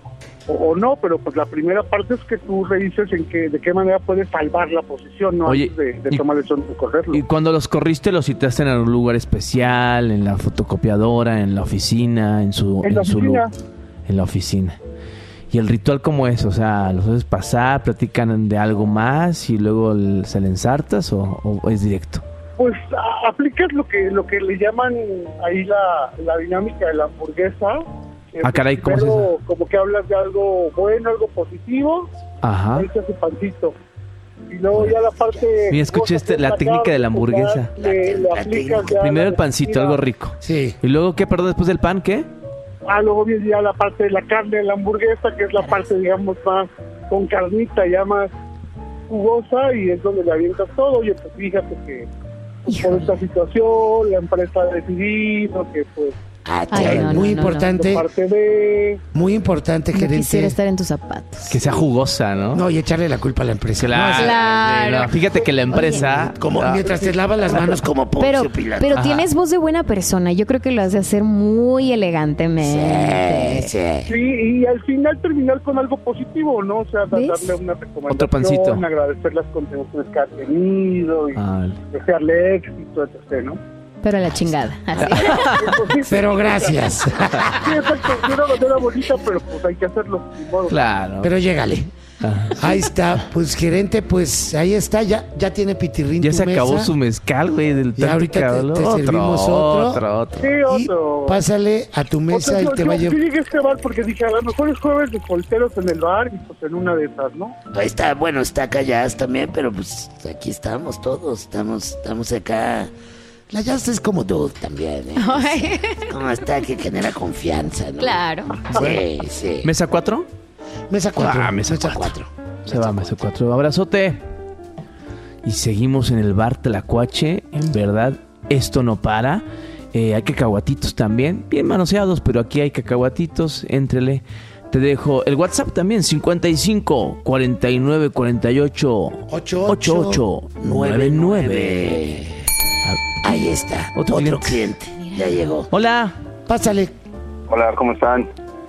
o, o no, pero pues la primera parte es que tú revises en qué, de qué manera puedes salvar la posición, ¿no? Oye, Antes de, de y- tomar la decisión de correrlo. Y cuando los corriste, los citaste en algún lugar especial, en la fotocopiadora, en la oficina, en su, En la su oficina. lu- en la oficina. ¿Y el ritual cómo es? O sea, ¿los haces pasar, platican de algo más y luego el- se le ensartas o, o es directo? Pues a- aplicas lo que lo que le llaman ahí la, la dinámica de la hamburguesa. que Ah, caray, ¿cómo es primero como que hablas de algo bueno, algo positivo, Ajá. ahí se hace pancito. Y luego ya la parte... Mira, escucha este- la técnica de la hamburguesa. Le, le La aplicas técnica. ya Primero la el pancito, comida. algo rico. Sí. ¿Y luego qué? Perdón, después del pan, ¿qué? Ah, luego viene ya la parte de la carne de la hamburguesa, que es la parte, digamos, más con carnita, ya más jugosa, y es donde le avientas todo. Oye, pues fíjate que pues, por esta situación la empresa ha decidido que pues Ah, Ay, sí, no, no, muy no, importante, de parte de... muy importante, No gerente. quisiera estar en tus zapatos. Que sea jugosa, ¿no? No, y echarle la culpa a la empresa. Claro. No, Claro. Sí, no, fíjate que la empresa... como Ah, mientras te lavas las manos como Poncio Pero, Pilato. pero Ajá. tienes voz de buena persona. Yo creo que lo has de hacer muy elegantemente. Sí, sí. Sí, y al final terminar con algo positivo, ¿no? O sea, da- ¿Ves? darle una recomendación, Otro pancito. agradecer las contribuciones que ha tenido y ah, desearle éxito, etcétera, ¿no? Pero a la chingada. Así. Pues sí, Pero gracias. sí, exacto, es una manera bonita, pero pues hay que hacerlo. Ni modo. claro. Pero llégale. Ajá. Ahí está, pues gerente, pues ahí está, ya, ya tiene pitirrín Ya tu se acabó mesa. su mezcal, güey, del Y tanto ahorita que te- habló. te servimos otro. otro, otro. Sí, Y otro. pásale a tu mesa Otro, y yo- te yo va a sí llevar. llegué a este bar porque dije, a lo mejor es jueves de solteros en el bar y pues en una de esas, ¿no? Ahí está, bueno, está Calladas también, pero pues aquí estamos todos, estamos, estamos acá. La Jazz es como dude también, ¿eh? Ay. Como está, que genera confianza, ¿no? Claro. Sí, sí. ¿Mesa cuatro? Mesa cuatro. Ah, mesa cuatro. Se va, mesa cuatro. Abrazote. Y seguimos en el bar Tlacuache. En verdad, esto no para. Eh, hay cacahuatitos también. Bien manoseados, pero aquí hay cacahuatitos. Éntrele. Te dejo el WhatsApp también. cincuenta y cinco, cuarenta y nueve, cuarenta y ocho, Ocho, ochenta y ocho, noventa y nueve. Ahí está, Otro otro, cliente. cliente. Ya llegó. Hola. Pásale. Hola, ¿cómo están?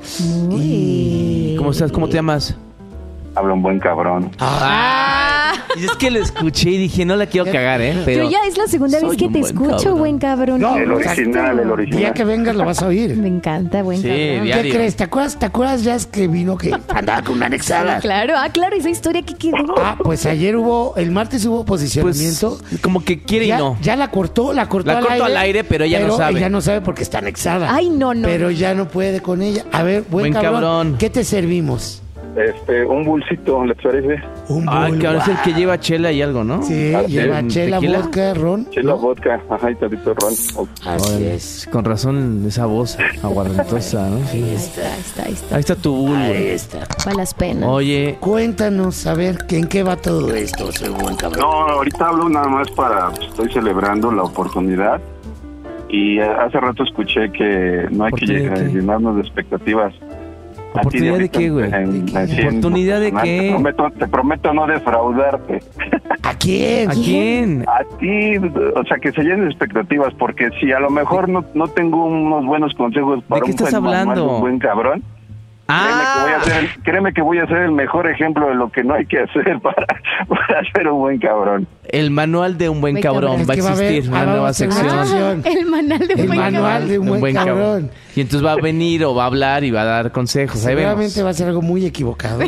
Uy. ¿Cómo estás? ¿Cómo te llamas? Habla un buen cabrón. Ah, y es que lo escuché y dije, no la quiero cagar, ¿eh? Pero ya es la segunda soy vez que un te buen escucho, cabrón. buen cabrón. No, El original, el El día original. que vengas lo vas a oír. Me encanta, buen Sí, cabrón. diario. ¿Qué crees? ¿Te acuerdas, ¿Te acuerdas ya que vino que Andaba con una anexada. Claro, ah, claro, esa historia que quedó. Ah, pues ayer hubo, el martes hubo posicionamiento. Pues, como que quiere ya, y no. ya la cortó, la cortó La al cortó aire. al aire, pero ella no sabe. Ella no sabe porque está anexada. Ay, no, no. Pero ya no puede con ella. A ver, buen, Buen cabrón, cabrón. ¿qué te servimos? Este, un bulsito, ¿les parece? Un Ah, bol, que ahora es el guau. que lleva chela y algo, ¿no? Sí, Ah, lleva ¿sí? chela, ¿Tequila? vodka, ron. Chela, ¿no? vodka, ajá, y tantito ron. Así Órale, es. Con razón esa voz aguardentosa, ¿no? Sí. Ahí está, ahí está, ahí está. Ahí está tu bull, Ahí güey. está. Para las penas. Oye, Cuéntanos, a ver, ¿en qué va todo esto? Soy buen cabrón. No, ahorita hablo nada más para, pues, estoy celebrando la oportunidad y eh, hace rato escuché que no hay que ¿Oportunidad de qué? llenarnos de expectativas. A ti, ¿Oportunidad de ahorita qué, güey? en- ¿De qué? en cien ¿Oportunidad de personal. qué? Te prometo, te prometo no defraudarte. ¿A quién? ¿a quién? A ti, o sea, que se llenen de expectativas, porque si a lo mejor no, no tengo unos buenos consejos para qué un estás buen manual de hablando? un buen cabrón, créeme, que voy a Ah, ser el, créeme que voy a ser el mejor ejemplo de lo que no hay que hacer para, para ser un buen cabrón. el manual de un buen Buen cabrón. cabrón. Va a Es que va a haber- existir ah, una vamos nueva a hacer una sección. sección. Ah, el manual de El buen manual cabrón. de un buen cabrón. Y entonces va a venir o va a hablar y va a dar consejos. Ahí Seguramente vemos. va a ser algo muy equivocado.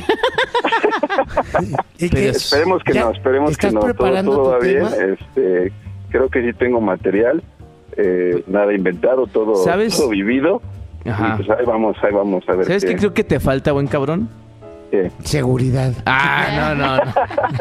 Es que- Pero- Esperemos que Ya, no, esperemos que ¿estás no, todo, preparando todo tu va bien, tema? este, creo que sí tengo material, eh, nada inventado, todo, ¿Sabes? todo vivido, Ajá. y pues ahí vamos, ahí vamos a ver ¿Sabes qué creo que te falta, buen cabrón? qué. Seguridad. Ah, no, no, no.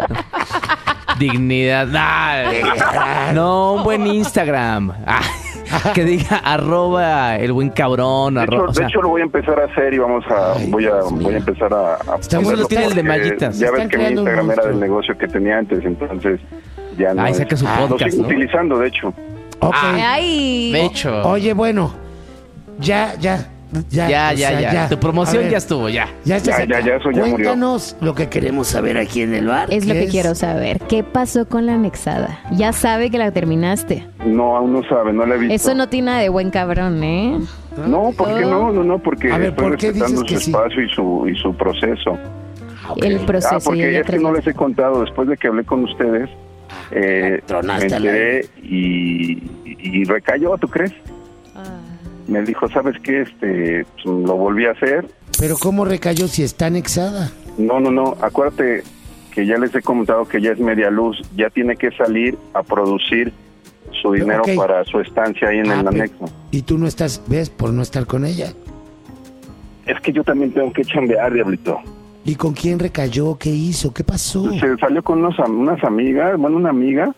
Dignidad. Ah, no, un buen Instagram. Ah, que diga arroba el buen cabrón. De hecho, arroba, o sea, de hecho lo voy a empezar a hacer y vamos a Ay, voy a Dios mío. voy a empezar a, a Estamos- ponerlo Eso tiene el de porque mallitas. ya Están ves que mi creando un Instagram era monstruo. del negocio que tenía antes, entonces ya no Ahí es- saca su Ah, lo podcast, sigo ¿no? utilizando, de hecho. Ok. Ay. De hecho. Oye, bueno, ya, ya, ya. Ya, o ya, sea, ya. Tu A promoción ver, ya estuvo, ya. Ya, estás Ya, ya, acá. ya, eso ya murió. Cuéntanos lo que queremos saber aquí en el bar. Es lo que quiero saber. ¿Qué pasó con la anexada? Ya sabe que la terminaste. No, aún no sabe, no la he visto. Eso no tiene nada de buen cabrón, ¿eh? No, ¿por qué no? No, no, porque A ver, estoy ¿por qué respetando dices que su sí? espacio y su y su proceso. El proceso. Ah, y porque ella es que tras no la- les he contado, después de que hablé con ustedes, eh, me tronaste al enteré y, y recayó, ¿tú crees? Me dijo, ¿sabes qué? Este, pues, lo volví a hacer. Pero ¿cómo recayó si está anexada? No, no, no, acuérdate que ya les he comentado que ya es media luz, ya tiene que salir a producir su dinero Ok. para su estancia ahí en Ah, el pe- anexo. Y tú no estás, ¿ves? Por no estar con ella. Es que yo también tengo que chambear, diablito. ¿Y con quién recayó? ¿Qué hizo? ¿Qué pasó? Se salió con unos, am- unas amigas, bueno, una amiga,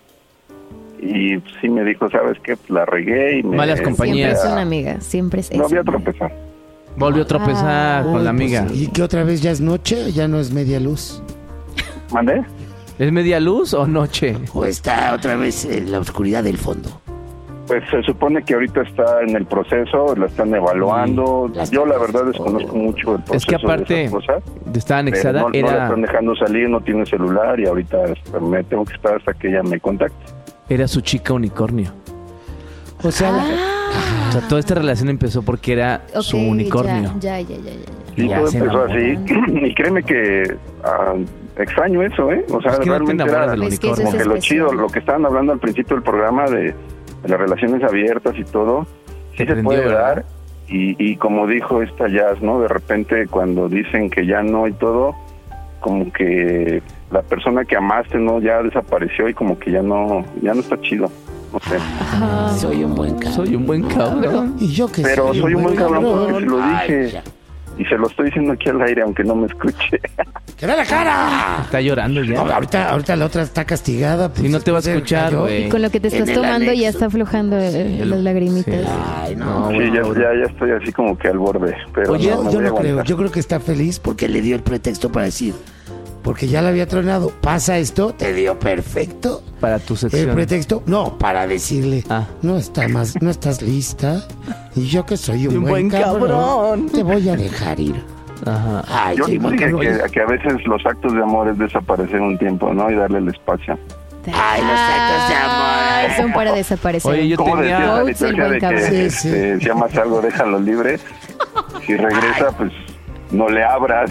y sí me dijo, ¿sabes qué? Pues la regué y me... Malas Siempre compañías. es una amiga. Siempre es No esa. voy a tropezar. Volvió a tropezar Uy, con la pues, amiga. ¿Y qué otra vez ya es noche? ¿Ya no es media luz? ¿Mandé? ¿Es media luz o noche? ¿O está otra vez en la oscuridad del fondo? Pues se supone que ahorita está en el proceso, la están evaluando. Las Yo la cosas. verdad desconozco mucho el proceso Es que aparte de esas cosas. de estar Pero anexada no, no la era, están dejando salir, no tiene celular y ahorita este, me tengo que esperar hasta que ella me contacte. era su chica unicornio. O sea, O sea, toda esta relación empezó porque era Ok, su unicornio. Ya, ya, ya, ya. ya. Y Ya todo se empezó enamoran. así. Y créeme que ah, extraño eso, ¿eh? O sea, Es que no te realmente enamoras era del Es que eso unicornio. como es que lo especial. chido, lo que estaban hablando al principio del programa de, de las relaciones abiertas y todo, sí Se se prendió, puede ¿verdad? dar. Y, y como dijo esta Jazz, ¿no? De repente cuando dicen que ya no y todo, como que la persona que amaste, ¿no? Ya desapareció y como que ya no, ya no está chido. No sé. soy un buen cabrón. Soy un buen cabrón. Y yo que Pero soy un buen cabrón porque se lo Ay, dije. ya. Y se lo estoy diciendo aquí al aire, aunque no me escuche. ¡Que ve la cara! Está llorando No, ya. ahorita, ahorita la otra está castigada. pues, Si no te va a después escuchar, cayó. güey. Y con lo que te En estás el tomando ya anexo. está aflojando eh, las lagrimitas. Sí. Ay, no. No, Sí, bueno, ya, bueno. ya, ya estoy así como que al borde. Pero Oye, no, me yo voy a no creo. aguantar. Yo creo que está feliz porque le dio el pretexto para decir. Porque ya la había tronado. Pasa esto, te dio perfecto. Para tu El sección. pretexto, no, para decirle, Ah. no está más, no estás lista. Y yo que soy un, Un buen, buen cabrón, cabrón. te voy a dejar ir. Ajá. Ay, Yo soy buen dije cabrón. que, que a veces los actos de amor es desaparecer un tiempo, ¿no? Y darle el espacio. Ay, los actos de amor. Son para desaparecer. Oye, yo ¿Cómo decía tenía... la Quotes, el liturgia buen de que cabrón. Sí, este, sí. si amas algo, déjalo libre? Si regresa, pues no le abras.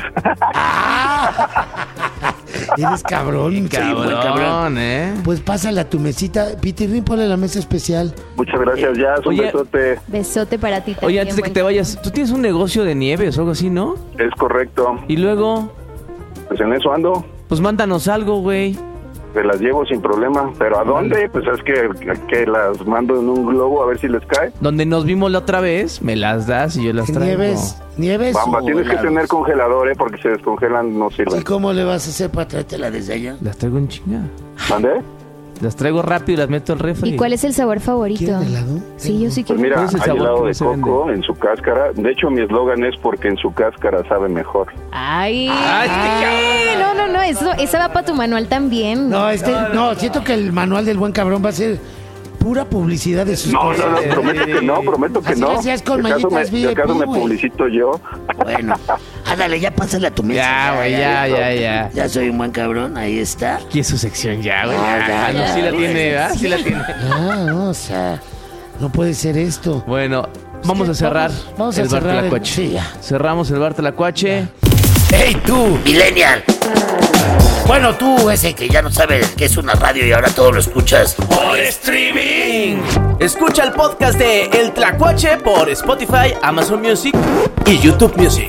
Eres cabrón, soy un buen cabrón. Cabrón, ¿eh? Pues pásale a tu mesita. Pitirrín, ponle la mesa especial. Muchas gracias, ya. Un Oye. besote. Besote para ti también. Oye, antes de que buen te cabrón. vayas, tú tienes un negocio de nieves o algo así, ¿no? Es correcto. Y luego, Pues en eso ando. pues mándanos algo, güey. te las llevo sin problema. ¿Pero a dónde? Pues es que, que las mando en un globo a ver si les cae. Donde nos vimos la otra vez, me las das y yo las traigo. Nieves, nieves. Bamba, o tienes que helados. tener congelador, ¿eh? Porque si se descongelan no ¿Y sirven. cómo le vas a hacer para traértela desde allá? Las traigo en chinga. ¿Dónde? Las traigo rápido y las meto al refri. ¿Y cuál es el sabor favorito? ¿Quieren helado? Sí, yo sí Pues quiero. mira, ¿Cuál es el hay sabor helado que de se coco en su cáscara. De hecho, mi eslogan es porque en su cáscara sabe mejor. Ay, Ay, ay, no, no, no, eso, esa va para tu manual también. No, este, no, siento que el manual del buen cabrón va a ser pura publicidad de sus No, cosas. no, no, prometo que no, prometo que Así no. lo hacías con Si acaso me, Mallitas si acaso V I P, me güey. publicito yo. Bueno, ándale, ya pásale a tu mesa. Ya, güey, ya, ya, ya. Ya soy un buen cabrón, ahí está. Aquí es su sección ya, güey. No, Ya, ya, no, ya, sí la güey. tiene, ¿verdad? Sí la tiene. Ah, no, o sea, no puede ser esto. Bueno, vamos a cerrar Vamos- vamos a el bar cerrar el- Tlacuache. sí, ya. Cerramos el bar Tlacuache. ¡Hey tú, millennial! Bueno, tú ese que ya no sabe qué es una radio y ahora todo lo escuchas por streaming. Escucha el podcast de El Tlacuache por Spotify, Amazon Music y YouTube Music.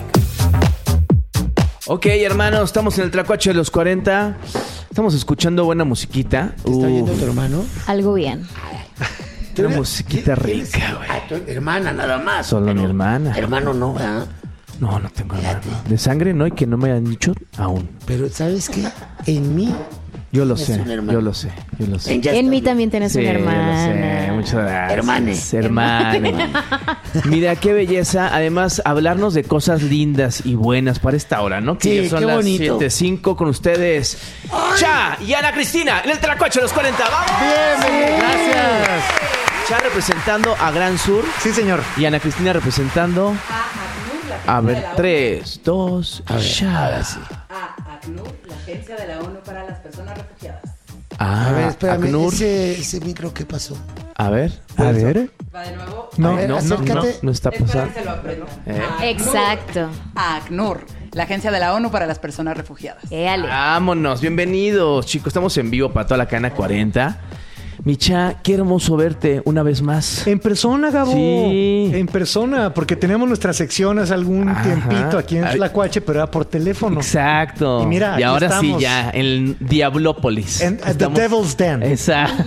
Ok, hermanos, estamos en el Tlacuache de los cuarenta. Estamos escuchando buena musiquita. ¿Te está oyendo Uf, tu hermano? Algo bien. una musiquita rica, güey. Ah, tu hermana nada más. Solo pero mi hermana. Hermano no, ¿verdad? No, no tengo hermano. De sangre no, y que no me hayan dicho aún. Pero ¿sabes qué? En mí, Yo lo Es sé, un hermano. yo lo sé, yo lo sé. en ya En mí está. también tienes Sí, una yo lo sé. hermana. Muchas gracias. Hermane. Hermane. Mira, qué belleza. Además, hablarnos de cosas lindas y buenas para esta hora, ¿no? Que Sí, ya son qué las bonito. siete cinco con ustedes. Cha y Ana Cristina en el Tlacuache de los cuarenta. ¡Vamos! Bien, gracias. Cha representando a Gran Sur Sí, señor. y Ana Cristina representando... A ver, tres, dos, Cha. A ACNUR, la Agencia de la ONU para las Personas Refugiadas. Ah, A ver, espérame, ACNUR. ese, ese micro, ¿qué pasó? A ver. A ver. Va de nuevo. No, A ver, No, no, no, acércate. no está Espero pasando. que se lo aprendan. Eh. Exacto. ACNUR, la Agencia de la ONU para las Personas Refugiadas. Éale. Vámonos, bienvenidos, chicos. Estamos en vivo para toda la cadena cuarenta. Micha, qué hermoso verte una vez más. En persona, Gabo. Sí. En persona, porque tenemos nuestras secciones algún Ajá. tiempito aquí en Ay. Tlacuache, pero era por teléfono. Exacto. Y mira, aquí ahora estamos. sí, ya, en Diablópolis. En- at the Estamos- Devil's Den. Exacto.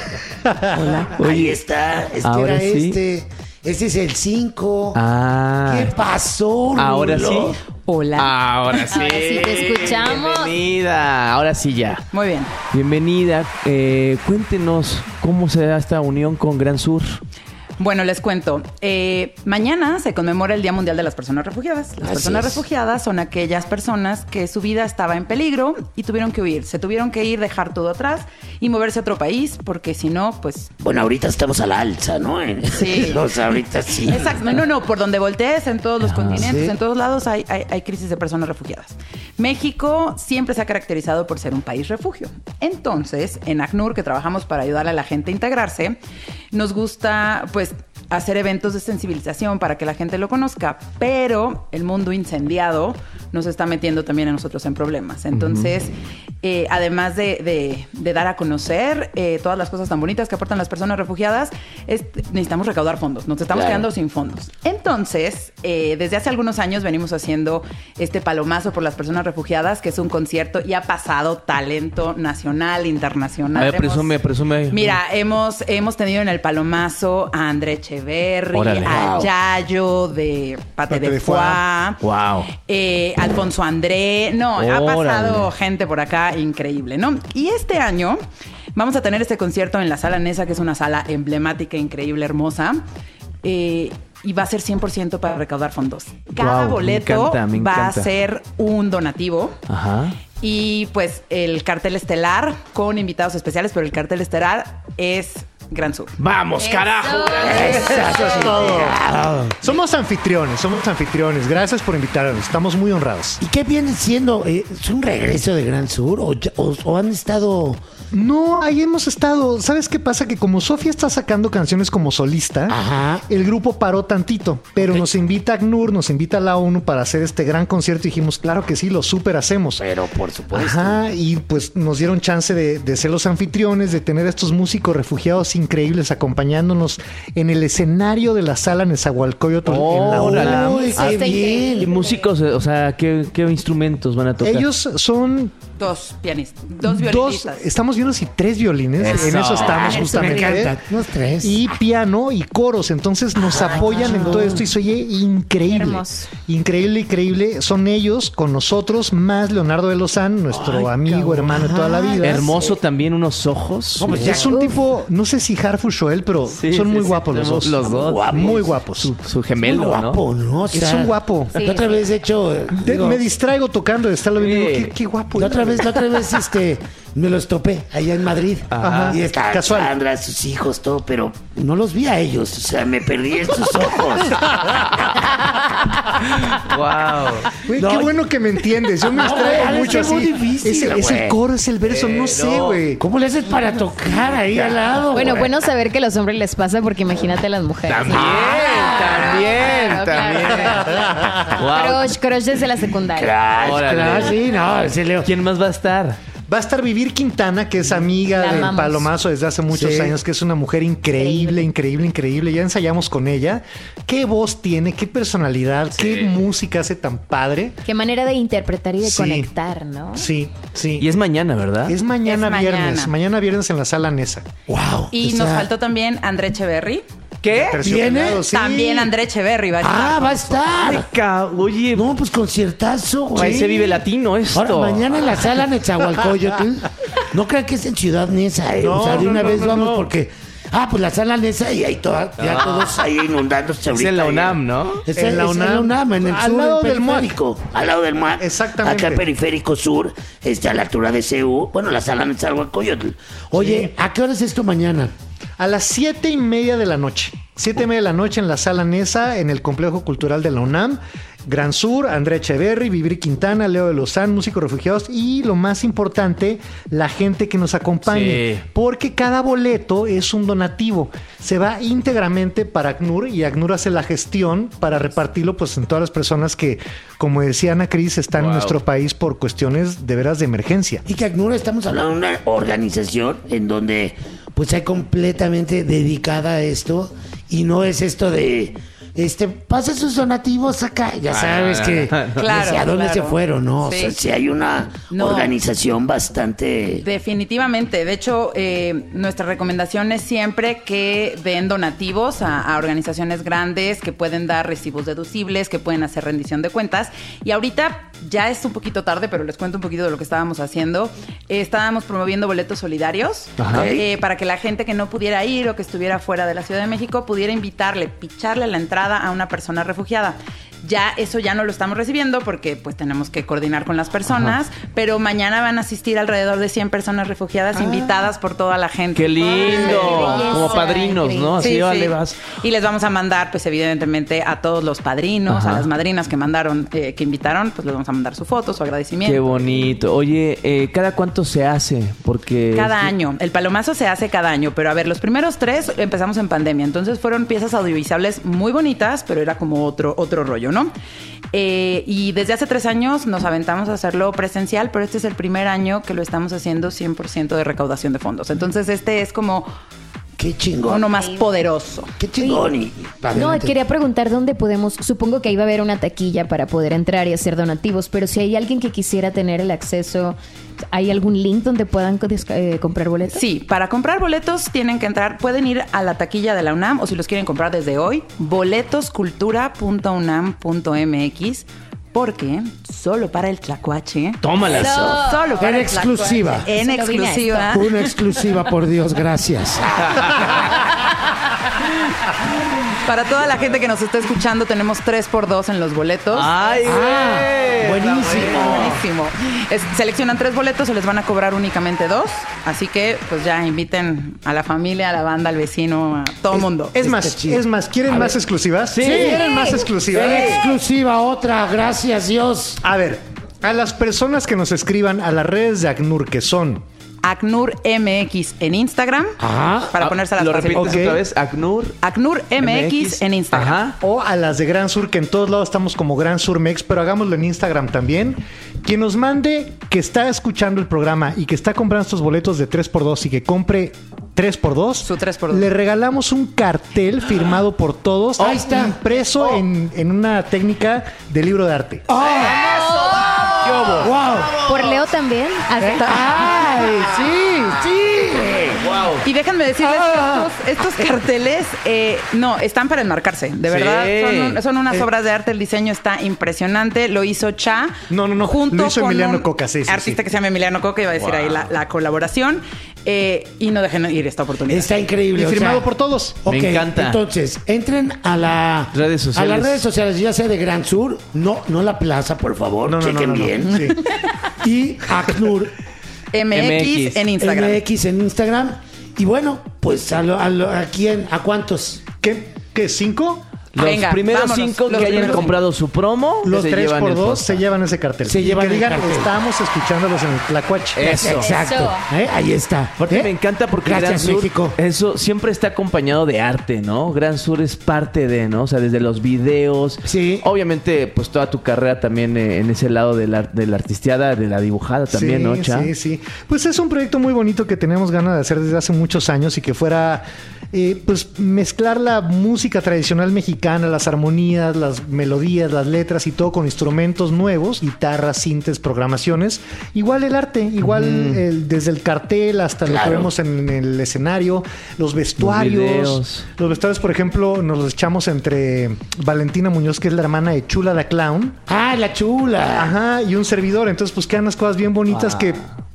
Hola. Ahí Oye, está. Es que ahora era sí. este. Este es el cinco. Ah. ¿Qué pasó, Rulo? Ahora sí. Hola. Ahora sí. Ahora sí te escuchamos. Bienvenida. Ahora sí ya. Muy bien. Bienvenida. Eh, cuéntenos cómo se da esta unión con Gran Sur. Bueno, les cuento. Eh, mañana se conmemora el Día Mundial de las Personas Refugiadas. Las Así personas es. refugiadas son aquellas personas que su vida estaba en peligro y tuvieron que huir. Se tuvieron que ir, dejar todo atrás y moverse a otro país porque si no, pues... Bueno, ahorita estamos a la alza, ¿no? Sí. O sea, ahorita sí. Exacto. No, no, no. Por donde voltees, en todos los continentes, sí. en todos lados hay, hay, hay crisis de personas refugiadas. México siempre se ha caracterizado por ser un país refugio. Entonces, en ACNUR, que trabajamos para ayudar a la gente a integrarse, nos gusta, pues, hacer eventos de sensibilización para que la gente lo conozca, pero el mundo incendiado nos está metiendo también a nosotros en problemas. Entonces, eh, además de, de- de dar a conocer eh, todas las cosas tan bonitas que aportan las personas refugiadas, es- necesitamos recaudar fondos. Nos estamos Claro. quedando sin fondos. Entonces, eh, desde hace algunos años venimos haciendo este Palomazo por las personas refugiadas, que es un concierto y ha pasado talento nacional, internacional. A ver, Hemos- presume, presume. Mira, hemos, hemos tenido en el Palomazo a André Echeverry, Órale. a Wow. Yayo de Pate, Pate de de Foie, Wow. eh, Alfonso André. No, ha Órale. pasado gente por acá increíble, ¿no? Y este año vamos a tener este concierto en la Sala Nesa, que es una sala emblemática, increíble, hermosa. Eh, y va a ser cien por ciento para recaudar fondos. Cada Guau, me boleto encanta, me va a encanta. ser un donativo. Ajá. Y pues el cartel estelar con invitados especiales, pero el cartel estelar es Gran Sur. ¡Vamos, carajo! Eso es todo. Somos anfitriones, somos anfitriones. Gracias por invitarnos. Estamos muy honrados. ¿Y qué viene siendo? Eh, ¿Es un regreso de Gran Sur? ¿O, ya- o- o han estado...? No, ahí hemos estado. ¿Sabes qué pasa? Que como Sofía está sacando canciones como solista, Ajá. el grupo paró tantito. Pero nos invita a ACNUR, nos invita a la ONU para hacer este gran concierto. Y dijimos, claro que sí, lo súper hacemos. Pero por supuesto. Ajá, y pues nos dieron chance de, de ser los anfitriones, de tener a estos músicos refugiados increíbles acompañándonos en el escenario de la sala Nezahualcóyotl en la Órale. UNAM. Uy, Está qué increíble. ¿Y bien. músicos, o sea, qué, qué instrumentos van a tocar? Ellos son Dos pianistas, dos violinistas. Dos, estamos viendo si tres violines, Eso. en eso estamos Ah, eso me justamente. encanta. Unos tres. Y piano y coros, entonces nos apoyan en todo esto y se oye increíble. Hermoso. Increíble, increíble. Son ellos con nosotros, más Leonardo de Lozán, nuestro Ay, amigo, cabrón. hermano de toda la vida. Hermoso también, unos ojos. No, pues ya- Es un tipo, no sé si Harfush o él, pero Sí, son sí, muy sí, guapos los dos. los dos. Guapos. Muy guapos. Su, su gemelo, Muy guapo, ¿no? ¿no? O Es sea, un guapo. Sí. La otra vez, de hecho, De- digo, me distraigo tocando de estarlo viendo. Sí. Digo, qué, qué guapo. la otra vez, la otra vez, este, me los topé allá en Madrid. Ajá. Y está Casual. Sandra, sus hijos, todo, pero no los vi a ellos. O sea, me perdí en sus ojos. Wow. Güey, No, qué bueno que me entiendes. Yo me No, distraigo güey, mucho es así. muy difícil, es, el, es el güey. coro, es el verso, no sé, güey. ¿Cómo le haces para tocar ahí al lado? Bueno, güey? bueno saber que a los hombres les pasa porque imagínate a las mujeres. También, Ah, también, Claro, también. Wow. Crush, crush desde la secundaria. Crash, Órale. crash, sí, no, ese Leo. ¿Quién más va a estar? Va a estar Vivir Quintana, que es amiga La del amamos. Palomazo desde hace muchos Sí. años, que es una mujer increíble, increíble, increíble. Ya ensayamos con ella. ¿Qué voz tiene? ¿Qué personalidad? ¿Qué música hace tan padre? Qué manera de interpretar y de Sí. conectar, ¿no? Sí, sí. Y es mañana, ¿verdad? Es mañana Es mañana. viernes. Mañana viernes en la sala Nesa. Wow. Y o nos sea, faltó también André Echeverry. ¿Qué? Terciopelado, sí. También André Echeverry va a estar. Ah, va a estar. Ay, ca- Oye, No, pues conciertazo, güey. ahí se vive latino esto. Ahora, mañana en la sala Netzahualcóyotl. No crean que es en Ciudad Neza, ¿eh? No, o sea, de no, una no, vez no, vamos no. porque... Ah, pues la sala Neza y ahí toda, ya todos ahí inundándose Es ahorita. en la ahí. UNAM, ¿no? Es En en la la UNAM. UNAM, en el Al sur, lado el del M A C. periférico. Al lado del M A C. Exactamente. Acá periférico sur, este, a la altura de C U. Bueno, la sala Netzahualcóyotl. Oye, ¿a qué hora es esto mañana? A las siete y media de la noche. Siete y media de la noche en la sala Nesa, en el Complejo Cultural de la UNAM. Gran Sur, André Echeverry, Vivir Quintana, Leo de Lozán, músicos refugiados y lo más importante, la gente que nos acompañe. Sí. Porque cada boleto es un donativo. Se va íntegramente para ACNUR y ACNUR hace la gestión para repartirlo pues en todas las personas que, como decía Ana Cris, están en Wow. nuestro país por cuestiones de veras de emergencia. Y que ACNUR estamos hablando de una organización en donde pues hay completamente dedicada a esto y no es esto de este pasa sus donativos acá, ya sabes que Claro, a dónde claro. se fueron, ¿no? Sí. O sea, sí hay una No. organización bastante Definitivamente. De hecho, eh, nuestra recomendación es siempre que den donativos a, a organizaciones grandes que pueden dar recibos deducibles, que pueden hacer rendición de cuentas. Y ahorita ya es un poquito tarde, pero les cuento un poquito de lo que estábamos haciendo. Eh, estábamos promoviendo boletos solidarios eh, para que la gente que no pudiera ir o que estuviera fuera de la Ciudad de México pudiera invitarle, picharle la entrada a una persona refugiada. Ya eso ya no lo estamos recibiendo porque pues tenemos que coordinar con las personas, pero mañana van a asistir alrededor de cien personas refugiadas invitadas por toda la gente. Qué lindo. belleza, Como padrinos, ¿no? Así, Sí, vale, sí. vas. Y les vamos a mandar, pues evidentemente, a todos los padrinos, Ajá. a las madrinas que mandaron, eh, que invitaron, pues les vamos a mandar su foto, su agradecimiento. Qué bonito. Oye, eh, ¿cada cuánto se hace? Porque... Cada año. El palomazo se hace cada año, pero a ver, los primeros tres empezamos en pandemia, entonces fueron piezas audiovisuales muy bonitas, pero era como otro, otro rollo, ¿no? Eh, y desde hace tres años nos aventamos a hacerlo presencial, pero este es el primer año que lo estamos haciendo cien por ciento de recaudación de fondos. Entonces este es como qué chingón. uno más poderoso. Qué chingón. Y, No, adelante. quería preguntar dónde podemos, supongo que ahí va a haber una taquilla para poder entrar y hacer donativos, pero si hay alguien que quisiera tener el acceso, ¿hay algún link donde puedan co- desca- eh, comprar boletos? Sí, para comprar boletos tienen que entrar, pueden ir a la taquilla de la UNAM o si los quieren comprar desde hoy, boletoscultura punto unam punto mx, porque solo para el Tlacuache. Tómala. So- solo para En el exclusiva. Tlacuache, En Solo vine a exclusiva. Una exclusiva, por Dios, gracias. Para toda la gente que nos está escuchando, tenemos tres por dos en los boletos. Ay, Ah, güey. buenísimo. Buenísimo. Es- seleccionan tres boletos, se les van a cobrar únicamente dos. Así que, pues ya inviten a la familia, a la banda, al vecino, a todo el mundo. Es más, Está chido. es más, ¿quieren más exclusivas? Sí. ¿Quieren más exclusivas? Una exclusiva, otra, gracias Dios. A ver, a las personas que nos escriban a las redes de ACNUR, que son ACNUR M X en Instagram. Ajá. Para ponerse a las ¿Lo fáciles. repites Ok. otra vez? ACNUR. ACNUR M X en Instagram. Ajá. o a las de Gran Sur, que en todos lados estamos como Gran Sur Mex, pero hagámoslo en Instagram también. Quien nos mande que está escuchando el programa y que está comprando estos boletos de tres por dos y que compre tres por dos, Su tres por dos. le regalamos un cartel firmado por todos, Ahí está. impreso en, en una técnica de libro de arte. ¡Wow! Por Leo también. ¡Ay, sí, sí! Wow. Y déjenme decirles Ah. que estos, estos carteles, eh, no, están para enmarcarse. De verdad, Sí. son, un- son unas Eh. obras de arte. El diseño está impresionante. Lo hizo Cha. No, no, no, Junto lo hizo con Emiliano un Coca, sí, sí, artista sí. que se llama Emiliano Coca. Iba a decir ahí la, la colaboración. Eh, y no dejen ir esta oportunidad. Está increíble. Y o firmado sea, por todos. ok, Me encanta. Entonces, entren a la Redes sociales. a las redes sociales, ya sea de Gran Sur, no, no la plaza, por favor, No, no, no, chequen no, no. bien. Sí. Y ACNUR M X, M X. en Instagram. M X en Instagram. Y bueno, pues a, lo- a, lo- ¿a quién? ¿A cuántos? ¿Qué? ¿Qué? ¿Cinco? Los Venga, primeros vámonos. cinco Los que hayan primeros comprado su promo, Los se tres llevan por el dos póster. se llevan ese cartel. Se Y llevan que el digan, cartel. estamos escuchándolos en el Tlacuache. Eso. Exacto. ¿Eh? Ahí está. Aparte ¿Eh? me encanta porque Gracias, Gran Sur, México. eso siempre está acompañado de arte, ¿no? Gran Sur es parte de, ¿no? O sea, desde los videos. Sí. Obviamente, pues toda tu carrera también eh, en ese lado de la, de la artisteada, de la dibujada también, sí, ¿no, Cha? Sí, sí. Pues es un proyecto muy bonito que tenemos ganas de hacer desde hace muchos años y que fuera, eh, pues, mezclar la música tradicional mexicana, las armonías, las melodías, las letras y todo con instrumentos nuevos, guitarras, sintes, programaciones. Igual el arte, igual el- desde el cartel hasta lo que Claro. vemos en el escenario, los vestuarios. videos. Los vestuarios, por ejemplo, nos los echamos entre Valentina Muñoz, que es la hermana de Chula la Clown. Ah, la chula. Ajá, y un servidor. Entonces, pues quedan unas cosas bien bonitas que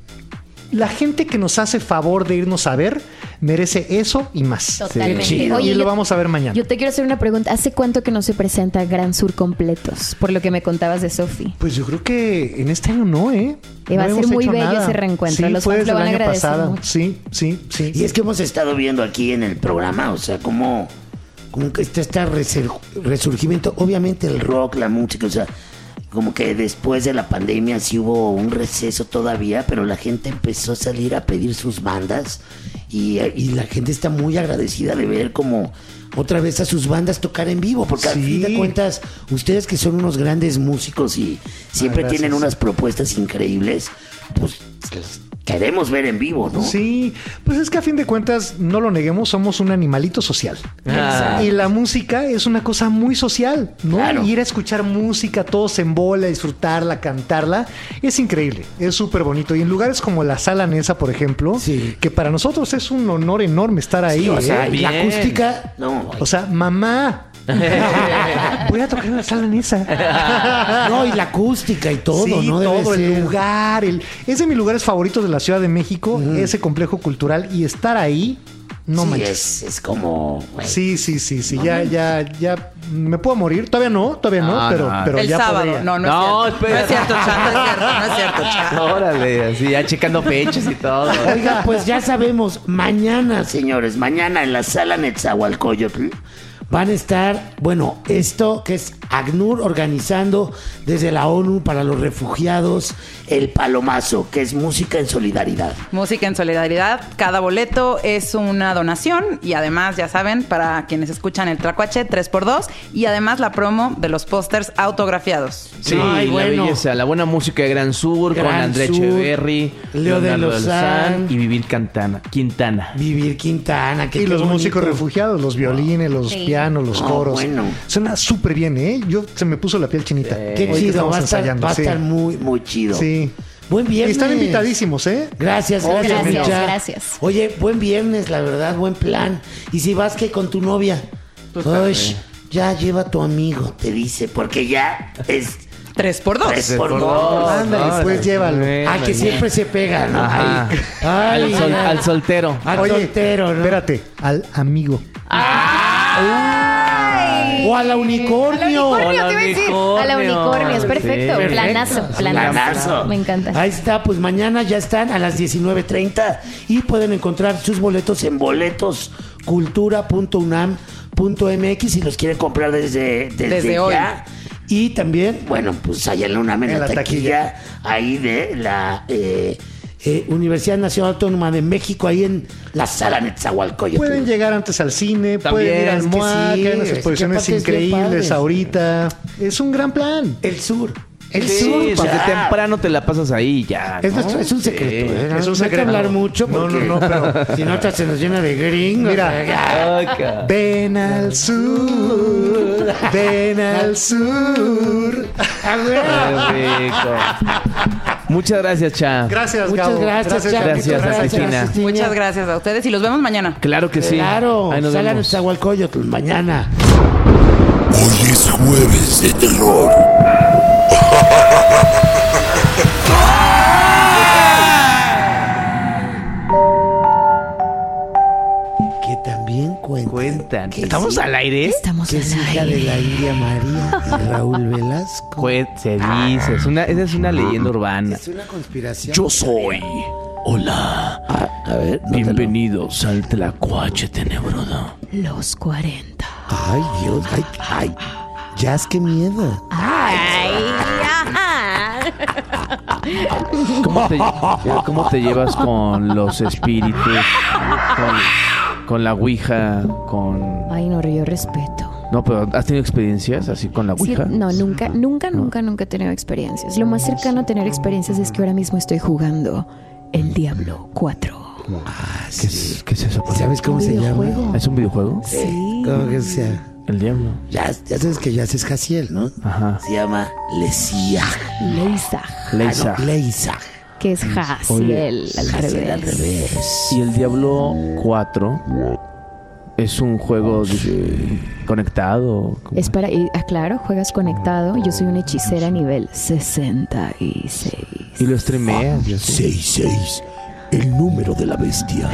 la gente que nos hace favor de irnos a ver merece eso y más. Totalmente. Sí, y Oye, lo yo- vamos a ver mañana. Yo te quiero hacer una pregunta. ¿Hace cuánto que no se presenta Gran Sur completos? Por lo que me contabas de Sofi. Pues yo creo que en este año no, ¿eh? Y va No a ser hemos muy hecho bello nada. ese reencuentro. Sí, Los fue fans desde lo el van a año agradecer pasado. mucho. Sí, sí, sí. Y es que hemos estado viendo aquí en el programa, o sea, como, como que está este resur- resurgimiento. Obviamente el rock, la música, o sea, como que después de la pandemia sí hubo un receso todavía, pero la gente empezó a salir a pedir sus bandas y, y la gente está muy agradecida de ver como otra vez a sus bandas tocar en vivo, porque al Sí. fin de cuentas, ustedes que son unos grandes músicos y siempre Ah, gracias. tienen unas propuestas increíbles, pues las queremos ver en vivo, ¿no? Sí, pues es que a fin de cuentas, no lo neguemos, somos un animalito social. Ah. Y la música es una cosa muy social, ¿no? Claro. Ir a escuchar música, todos en bola, disfrutarla, cantarla, es increíble, es súper bonito. Y en lugares como la Sala Nesa, por ejemplo, Sí. que para nosotros es un honor enorme estar ahí. Sí, o sea, ¿eh? y la Bien. acústica, no. O sea, mamá, voy a tocar en la Sala Nesa. No, y la acústica y todo, sí, ¿no? Debe todo, el ser. lugar. El, es de mis lugares favoritos de la Ciudad de México, ese complejo cultural. Y estar ahí, no Sí, manches. es, es como. güey. Sí, sí, sí, sí. Ya, ya, ya. ¿Me puedo morir? Todavía no, todavía no, No, pero, no. pero el ya sábado. podría. No, no, No, es cierto. espera. No es cierto, Cha. No es cierto, no es cierto, Cha. Órale, así ya checando fechas y todo. Oiga, pues ya sabemos, mañana, señores, mañana en la sala Netzahualcóyotl van a estar, bueno, esto que es ACNUR organizando desde la ONU para los refugiados, el Palomazo, que es música en solidaridad. Música en solidaridad. Cada boleto es una donación y además, ya saben, para quienes escuchan el Tlacuache, tres por dos y además la promo de los pósters autografiados. Sí, Ay, la bueno. belleza, la buena música de Gran Sur con Gran André Sur, Echeverry, Leo de Leonardo Lozán y Vivir Cantana, Quintana. Vivir Quintana, que Y qué los bonito. músicos refugiados, los violines, los Sí. pianos, los No, coros. bueno. Suena súper bien, ¿eh? Yo se me puso la piel chinita. Qué Hoy que chido, estamos va a estar, ensayando, va a sí. estar muy, muy chido. Sí. Buen Y viernes. están invitadísimos, ¿eh? Gracias, gracias, Gracias, Micha. gracias. Oye, buen viernes, la verdad, buen plan. Y si vas que con tu novia, Uy, ya lleva a tu amigo, te dice, porque ya es Tres por dos. tres por dos. Ándale, pues llévalo. Ah, que siempre se pega, ¿no? Ajá. Ay, ay, al, sol- ay. al soltero. Al Oye, soltero, ¿no? espérate, al amigo. O a la unicornio. Unicornio, te iba a decir. A la unicornio, es perfecto. Sí. Planazo, planazo. Planazo. Me encanta. Ahí está, pues mañana ya están a las diecinueve treinta y pueden encontrar sus boletos en boletoscultura punto unam punto mx si los quieren comprar desde, desde, Desde hoy. ya. Y también, bueno, pues allá en la UNAM, en, En la, la taquilla, ahí de la eh, eh, Universidad Nacional Autónoma de México, ahí en la sala Netzahualcóyotl. Pueden llegar antes al cine, También, pueden ir al es que M O A, sí, que hay unas es que exposiciones aparte es bien increíbles padre. ahorita. Es un gran plan. El sur. El Sí, sur. desde ya. temprano te la pasas ahí y ya. Es, ¿no? nuestro- es un Sí. secreto, ¿eh? es un No hay que secreto. hablar mucho No, porque no, no, pero- si no otra se nos llena de gringos. Mira. Ya. Ay, ca- Ven al sur, ven al sur. Ah, güey. Qué rico. Muchas gracias, Cha. Gracias, Muchas Gabo. gracias, Cha. Gracias, Muchas Cristina. Muchas gracias a ustedes y los vemos mañana. Claro que sí. Claro, Ahí nos salgan vemos. a Zahualcóyotl mañana. Hoy es jueves de terror. Que también cuentan. Cuentan. que ¿Estamos sí, al aire? Estamos que es al hija de aire. la India María y Raúl Velasco. Pues se dice. Es una, esa es una leyenda urbana. Es una conspiración. Yo soy. Hola. Ah, a ver, no te lo- Bienvenidos al Tlacuache Tenebrudo. Los cuarenta. Ay, Dios, ay, ay. Jazz, qué miedo. Ay, ajá. ¿Cómo te, cómo te llevas con los espíritus? Con, con la ouija, con... Ay, no, yo respeto. No, pero ¿has tenido experiencias así con la Sí, ouija? no, nunca, nunca, nunca, nunca he tenido experiencias. Lo más cercano a tener experiencias es que ahora mismo estoy jugando El Diablo cuatro. Ah, ¿Qué sí. es, qué es eso? ¿Sabes cómo se llama? ¿Videojuego? ¿Es un videojuego? Sí. ¿Cómo que sea? El diablo. Ya, ya sabes que Jazz es Jaciel, ¿no? Ajá. Se llama Lesia. Leisa, Leisa. Ah, no, Leisa. que es Jaciel al Jaciel al revés. revés. Y el Diablo cuatro es un juego de- conectado. ¿Cómo? Es para, y, ah, claro, juegas conectado. Yo soy una hechicera nivel sesenta y seis. Y lo streameas. y así. seis seis. El número de la bestia.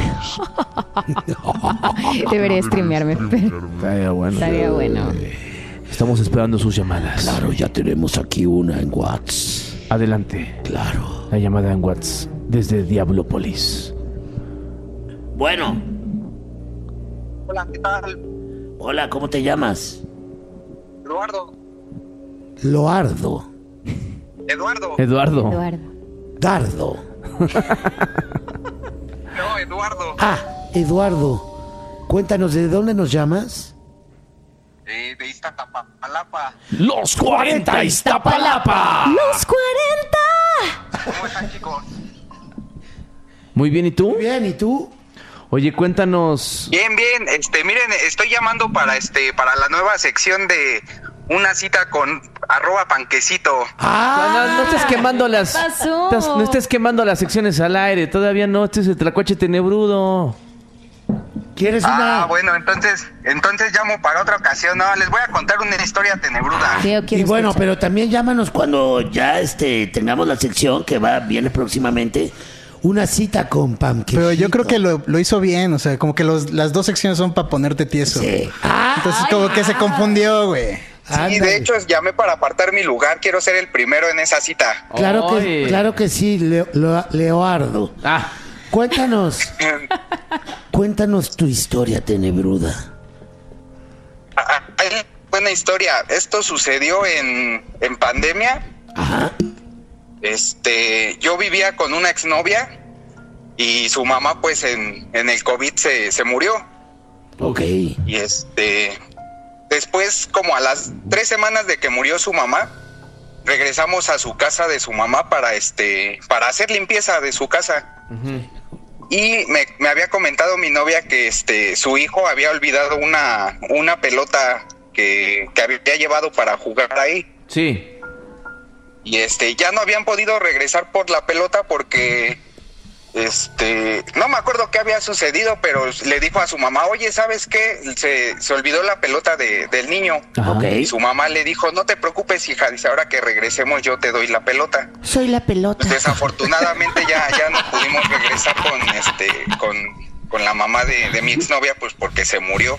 Debería streamearme, pero Estaría bueno. estaría bueno. Estamos esperando sus llamadas. Claro, ya tenemos aquí una en WhatsApp. Adelante. Claro. La llamada en WhatsApp desde Diablopolis. Bueno. Hola, ¿qué tal? Hola, ¿cómo te llamas? Eduardo. Loardo. Eduardo. Eduardo. Eduardo. Dardo. No, Eduardo. Ah, Eduardo. Cuéntanos, ¿de dónde nos llamas? Eh, de Iztapalapa. Los cuarenta Iztapalapa. ¡Los cuarenta! ¿Cómo están, chicos? Muy bien, ¿y tú? Bien, ¿y tú? Oye, cuéntanos. Bien, bien. Este, miren, estoy llamando para este, para la nueva sección de una cita con arroba panquecito. Ah, No, no, no estés quemando las. pasó? estás- no estés quemando las secciones al aire. Todavía no. Este es el Tlacuache Tenebrudo. ¿quieres una? Ah, bueno, entonces, entonces llamo para otra ocasión. No, les voy a contar una historia tenebruda. Sí, yo Y quiero bueno, escuchar. pero también llámanos cuando ya este tengamos la sección que va viene próximamente. Una cita con Panquecito. Pero yo creo que lo, lo hizo bien, o sea, como que los, las dos secciones son para ponerte tieso. Sí. Ah, Entonces como que se confundió, güey. Sí, ándale. de hecho, llamé para apartar mi lugar. Quiero ser el primero en esa cita. Claro que, Oye. claro que sí, Leo- Leo- Leoardo. Ah, Cuéntanos, cuéntanos tu historia tenebruda. Ah, hay buena historia. Esto sucedió en, en pandemia. Ajá. Este, yo vivía con una exnovia y su mamá, pues, en, en el COVID se, se murió. Ok. Y este, después, como a las tres semanas de que murió su mamá, regresamos a su casa de su mamá para este, para hacer limpieza de su casa. Y me, me había comentado mi novia que este, su hijo había olvidado una, una pelota que, que había llevado para jugar ahí. sí. Y este, ya no habían podido regresar por la pelota porque, este, no me acuerdo qué había sucedido, pero le dijo a su mamá, oye, ¿sabes qué? Se, se olvidó la pelota de, del niño. Ajá. Ok. Y su mamá le dijo, no te preocupes, hija, dice, ahora que regresemos yo te doy la pelota. Soy la pelota. Pues desafortunadamente ya, ya no pudimos regresar con, este, con, con la mamá de, de mi exnovia, pues porque se murió.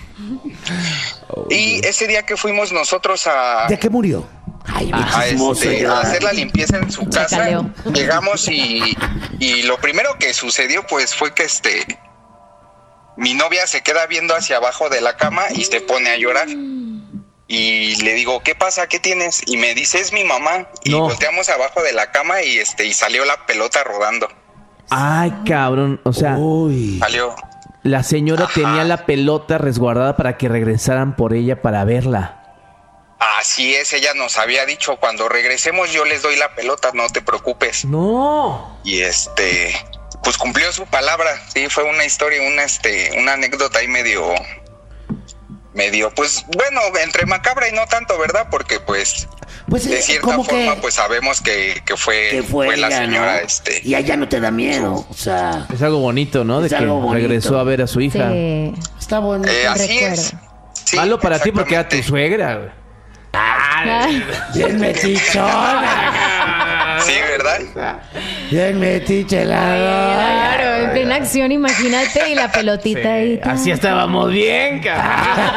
Y ese día que fuimos nosotros a... ¿De qué murió? Ay, mi a, chismoso, este, ya. a hacer la limpieza en su casa. Chacaleo. Llegamos y, y lo primero que sucedió pues fue que este mi novia se queda viendo hacia abajo de la cama y se pone a llorar. Y le digo, ¿qué pasa? ¿Qué tienes? Y me dice, es mi mamá. Y No. volteamos abajo de la cama y este y salió la pelota rodando. Ay, cabrón. O sea, Uy. Salió. la señora Ajá. tenía la pelota resguardada para que regresaran por ella para verla. Así es, ella nos había dicho, cuando regresemos yo les doy la pelota, no te preocupes. No. Y este, pues cumplió su palabra. Sí, fue una historia, una este, una anécdota ahí medio, medio, pues bueno, entre macabra y no tanto, ¿verdad? Porque pues Pues, de eh, cierta como forma, que- pues sabemos que, que fue, Que fue, fue la ella, señora, ¿no? este. Y a ella no te da miedo, o sea... Es algo bonito, ¿no? De Es que algo bonito. regresó a ver a su hija. Sí. Está bonito. Eh, así recuerdo. es. Sí, Malo para ti porque era tu exactamente. suegra, güey. Ay, Bien metichona. Sí, ¿verdad? Bien metiche la claro, en plena acción, imagínate, y la pelotita ahí. ta. Así estábamos bien, cabrón.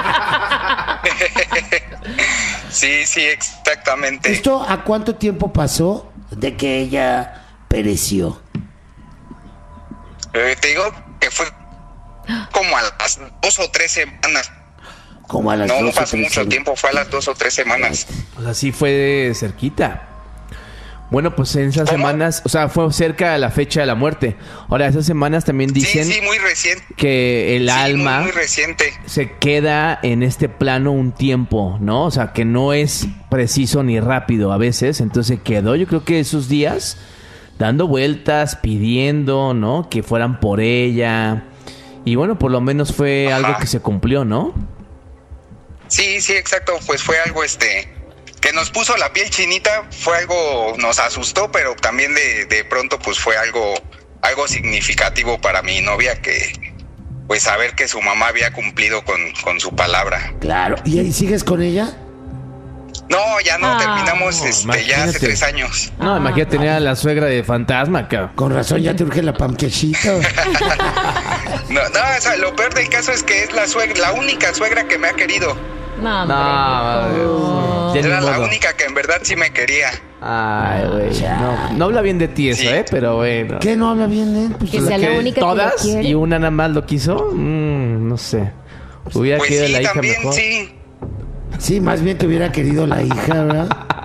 Sí, sí, exactamente. ¿Esto a cuánto tiempo pasó de que ella pereció? Eh, te digo que fue como a las dos o tres semanas. Como a las No, no dos o pasó tres mucho semanas. tiempo, fue a las dos o tres semanas. Pues así fue cerquita. Bueno, pues en esas semanas, o sea, fue cerca de la fecha de la muerte. Ahora, esas semanas también dicen Sí, sí, muy reciente. que el Sí, alma muy, muy reciente. se queda en este plano un tiempo, ¿no? O sea, que no es preciso ni rápido a veces. Entonces quedó, yo creo que esos días dando vueltas, pidiendo, ¿no? Que fueran por ella. Y bueno, por lo menos fue Ajá. algo que se cumplió, ¿no? Sí, sí, exacto. Pues fue algo este que nos puso la piel chinita, fue algo, nos asustó, pero también de, de pronto pues fue algo, algo significativo para mi novia que pues saber que su mamá había cumplido con, con su palabra. Claro. ¿Y ahí sigues con ella? No, ya no, Ah. terminamos No, este, ya hace imagínate. tres años. No, imagínate tener a la suegra de fantasma, cabrón. Con razón ya te urge la panquechita. No, no, o sea, lo peor del caso es que es la suegra, la única suegra que me ha querido. No, hombre. No, ya ni Era la modo. única que en verdad sí me quería. Ay, güey. No, no habla bien de ti eso, Sí. ¿eh? Pero bueno. ¿Qué no habla bien de él? Pues, Que la- sea la ¿Qué? única que ¿Todas? lo quiere. ¿Y una nada más lo quiso? Mm, no sé. Hubiera Pues querido sí, la hija también, mejor. sí. Sí, más bien te hubiera querido la hija, ¿verdad?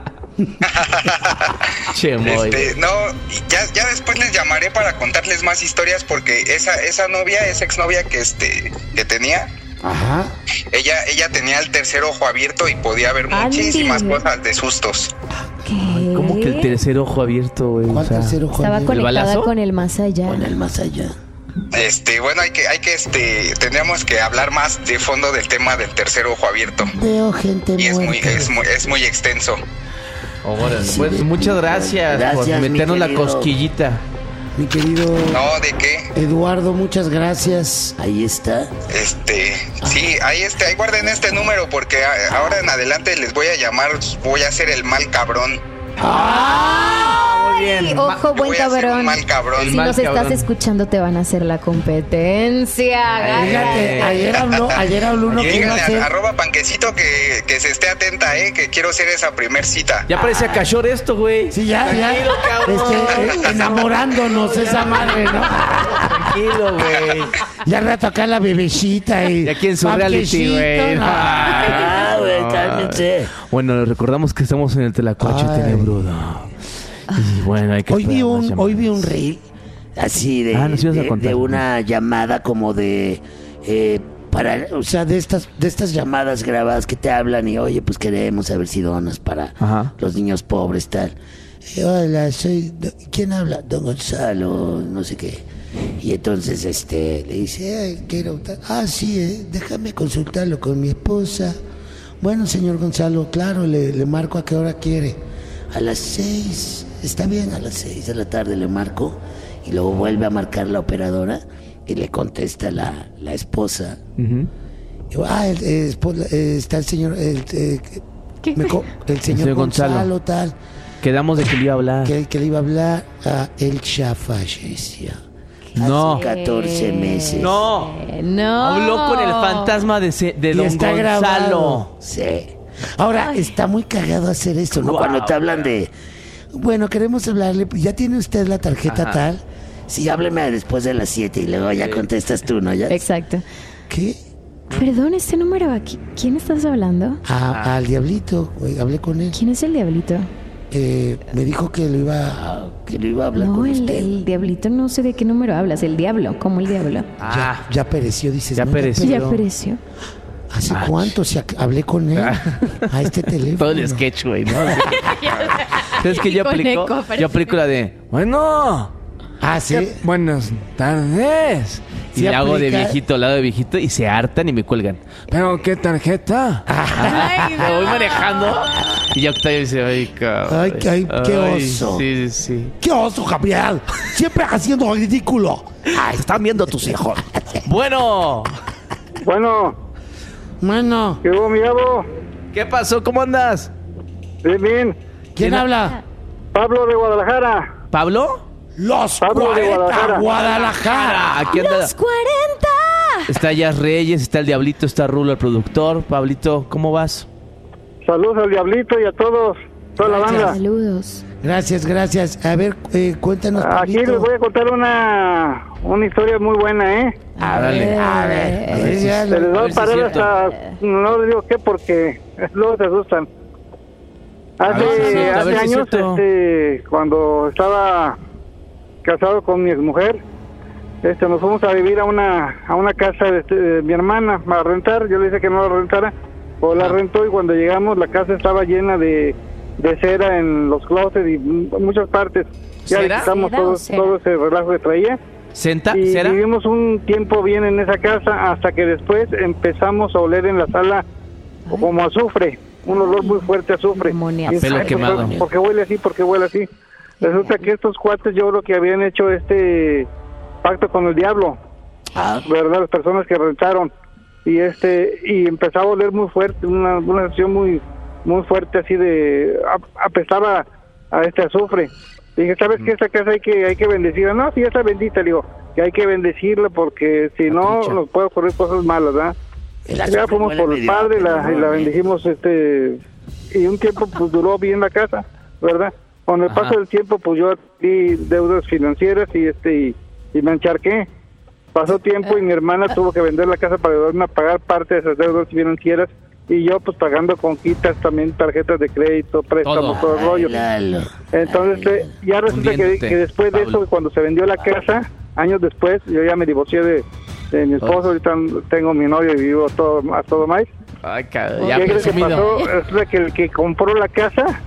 Che, Moy. Este, no, y ya, ya después les llamaré para contarles más historias porque esa, esa novia, esa exnovia que este, que tenía, Ajá. ella, ella tenía el tercer ojo abierto y podía ver Andy. muchísimas cosas de sustos. ¿Qué? ¿Cómo que el tercer ojo abierto, güey? ¿Cuál O sea, tercer ojo Estaba abierto? conectada balazo? con el más allá. Con el más allá. Este, bueno, hay que, hay que, este, tendríamos que hablar más de fondo del tema del tercer ojo abierto. Veo gente Y es muy, muerta. es muy, es muy extenso. órale. Sí, Pues de- muchas gracias, Gracias, por mi meternos la querido. cosquillita. Mi querido No, ¿de qué? Eduardo, muchas gracias. Ahí está. Este, sí, ahí este, ahí guarden este número porque a- ahora en adelante les voy a llamar, voy a ser el mal cabrón. Muy bien. Ojo, buen Voy a ser cabrón. un mal cabrón. El Si mal nos estás cabrón. escuchando, te van a hacer la competencia. Fíjate, Eh. ayer habló, ayer habló uno que iba a Díganle hacer. a arroba panquecito que, que se esté atenta, eh, que quiero ser esa primer cita. Ya parecía cachor esto, güey. Sí, ya, ya. Tranquilo, cabrón. Este, eh, enamorándonos esa madre, ¿no? Tranquilo, güey. Ya rato acá la bebecita y. Y aquí en su reality, Panquecito, güey. no. Ah, güey, cálmense. Bueno, recordamos que estamos en el Tlacuache Ay. Tenebrudo. Y bueno, hay que Hoy vi esperar las un, llamadas. hoy vi un reel así de, Ah, nos ibas a de, contar. de una llamada como de eh, para, o sea, de estas, de estas llamadas grabadas que te hablan y oye, pues queremos saber si donas para Ajá. los niños pobres, tal. Eh, hola, soy do- ¿quién habla? Don Gonzalo, no sé qué. Y entonces este le dice, "Ay, quiero tal". Ah, sí, eh, déjame consultarlo con mi esposa. Bueno, señor Gonzalo, claro, le, le marco a qué hora quiere. A las seis. Está bien, a las seis de la tarde le marco. Y luego vuelve a marcar la operadora y le contesta la, la esposa. Ujú. Y digo, ah, el, eh, esposa, eh, está el señor, el, eh, ¿Qué? me co- el señor señor Gonzalo, Gonzalo. tal, Quedamos de que le iba a hablar. que, que le iba a hablar a él ya falleció. No. Hace catorce meses. No. Eh, no. Habló con el fantasma de, se- de Y Don está Gonzalo. grabado. Sí. Ahora, Ay. está muy cagado hacer esto, ¿no? Guau, Cuando te hablan de, bueno, queremos hablarle, ¿ya tiene usted la tarjeta Ajá. tal? Sí, hábleme después de las siete y luego ya contestas tú, ¿no? ¿Ya? Exacto. ¿Qué? Perdón, este número aquí. ¿Quién estás hablando? A- al diablito, güey, hablé con él. ¿Quién es el diablito? Eh, me dijo que lo iba a, que lo iba a hablar No, con el, usted. el diablito no sé de qué número hablas. El diablo, como el diablo. Ah, Ya, ya pereció, dices. Ya ¿no? pereció. Ya pero- pereció. ¿Hace Ah, cuánto? Si ac- hablé con él a este teléfono. todo el sketch, güey, ¿no? ¿Sabes que yo Con aplico? eco, parece. Yo aplico la de, bueno, Ah, sí. ¿qué- buenas tardes. Y Sí le hago de aplica. viejito al lado de viejito y se hartan y me cuelgan. ¿Pero qué tarjeta? Ay, Me voy no. manejando Y ya Octavio dice, ay, cabrón. Ay, qué- ay, qué oso. Sí, sí. ¡Qué oso, Gabriel! Siempre haciendo ridículo. Ay, están viendo tus hijos. Bueno. Bueno. Bueno. ¿Qué hubo, mi Gabo? ¿Qué pasó? ¿Cómo andas? Bien, bien. ¿Quién habla? Pablo de Guadalajara. ¿Pablo? Los Pablo de cuarenta, Guadalajara. Guadalajara. Aquí anda. ¡Los cuarenta! Está Jazz Reyes, está el Diablito, está Rulo, el productor. Pablito, ¿cómo vas? Saludos al Diablito y a todos, toda la banda. Saludos. Gracias, gracias. A ver, eh, cuéntanos, Aquí Pablito. les voy a contar una, una historia muy buena, ¿eh? A ver, a ver. A ver, ya Se les lo- va a a ver si es parar cierto. hasta... No les digo qué porque luego se asustan. A ver si es Hace, cierto, a hace ver si es años, cierto. este, cuando estaba casado con mi exmujer, este, nos fuimos a vivir a una a una casa de, este, de mi hermana a rentar. Yo le dije que no la rentara, o la rentó, y cuando llegamos la casa estaba llena de, de cera en los closets y m- muchas partes. Ya le ¿Cera? quitamos ¿Cera o todo, cera? todo ese relajo que traía. ¿Senta? Y ¿Cera? vivimos un tiempo bien en esa casa hasta que después empezamos a oler en la sala como azufre, un olor muy fuerte a azufre. Amoníaco. Y, Pelo ay, quemado. ¿Por qué huele así? ¿Por qué huele así? Resulta que estos cuates yo creo que habían hecho este pacto con el diablo, ¿verdad? Las personas que rentaron. Y este y empezaba a oler muy fuerte, una, una sensación muy muy fuerte así de... ap- apestaba a este azufre. Dije, ¿sabes qué? Esta casa hay que hay que bendecirla. No, sí, ya está bendita, le digo, que hay que bendecirla porque si no trucha. nos puede ocurrir cosas malas, ¿verdad? El Ya azufre fuimos huele por el medio padre y la, apetitoso, y la ¿eh? bendijimos, este, y un tiempo pues duró bien la casa, ¿verdad? Con el Ajá. paso del tiempo pues yo di deudas financieras y este y, y me encharqué. Pasó tiempo y mi hermana tuvo que vender la casa para ayudarme a pagar parte de esas deudas financieras, y yo pues pagando con quitas también, tarjetas de crédito, préstamos, todo, Todo. el rollo. Lalo. Entonces eh, ya resulta que, Hundiéndote, que después de Pablo. eso, cuando se vendió la casa, años después, yo ya me divorcié de, de mi esposo, ahorita tengo mi novio y vivo todo, a todo más. Ay, cabrón. Ya ¿Qué crees que presumido. pasó? Resulta que el que compró la casa,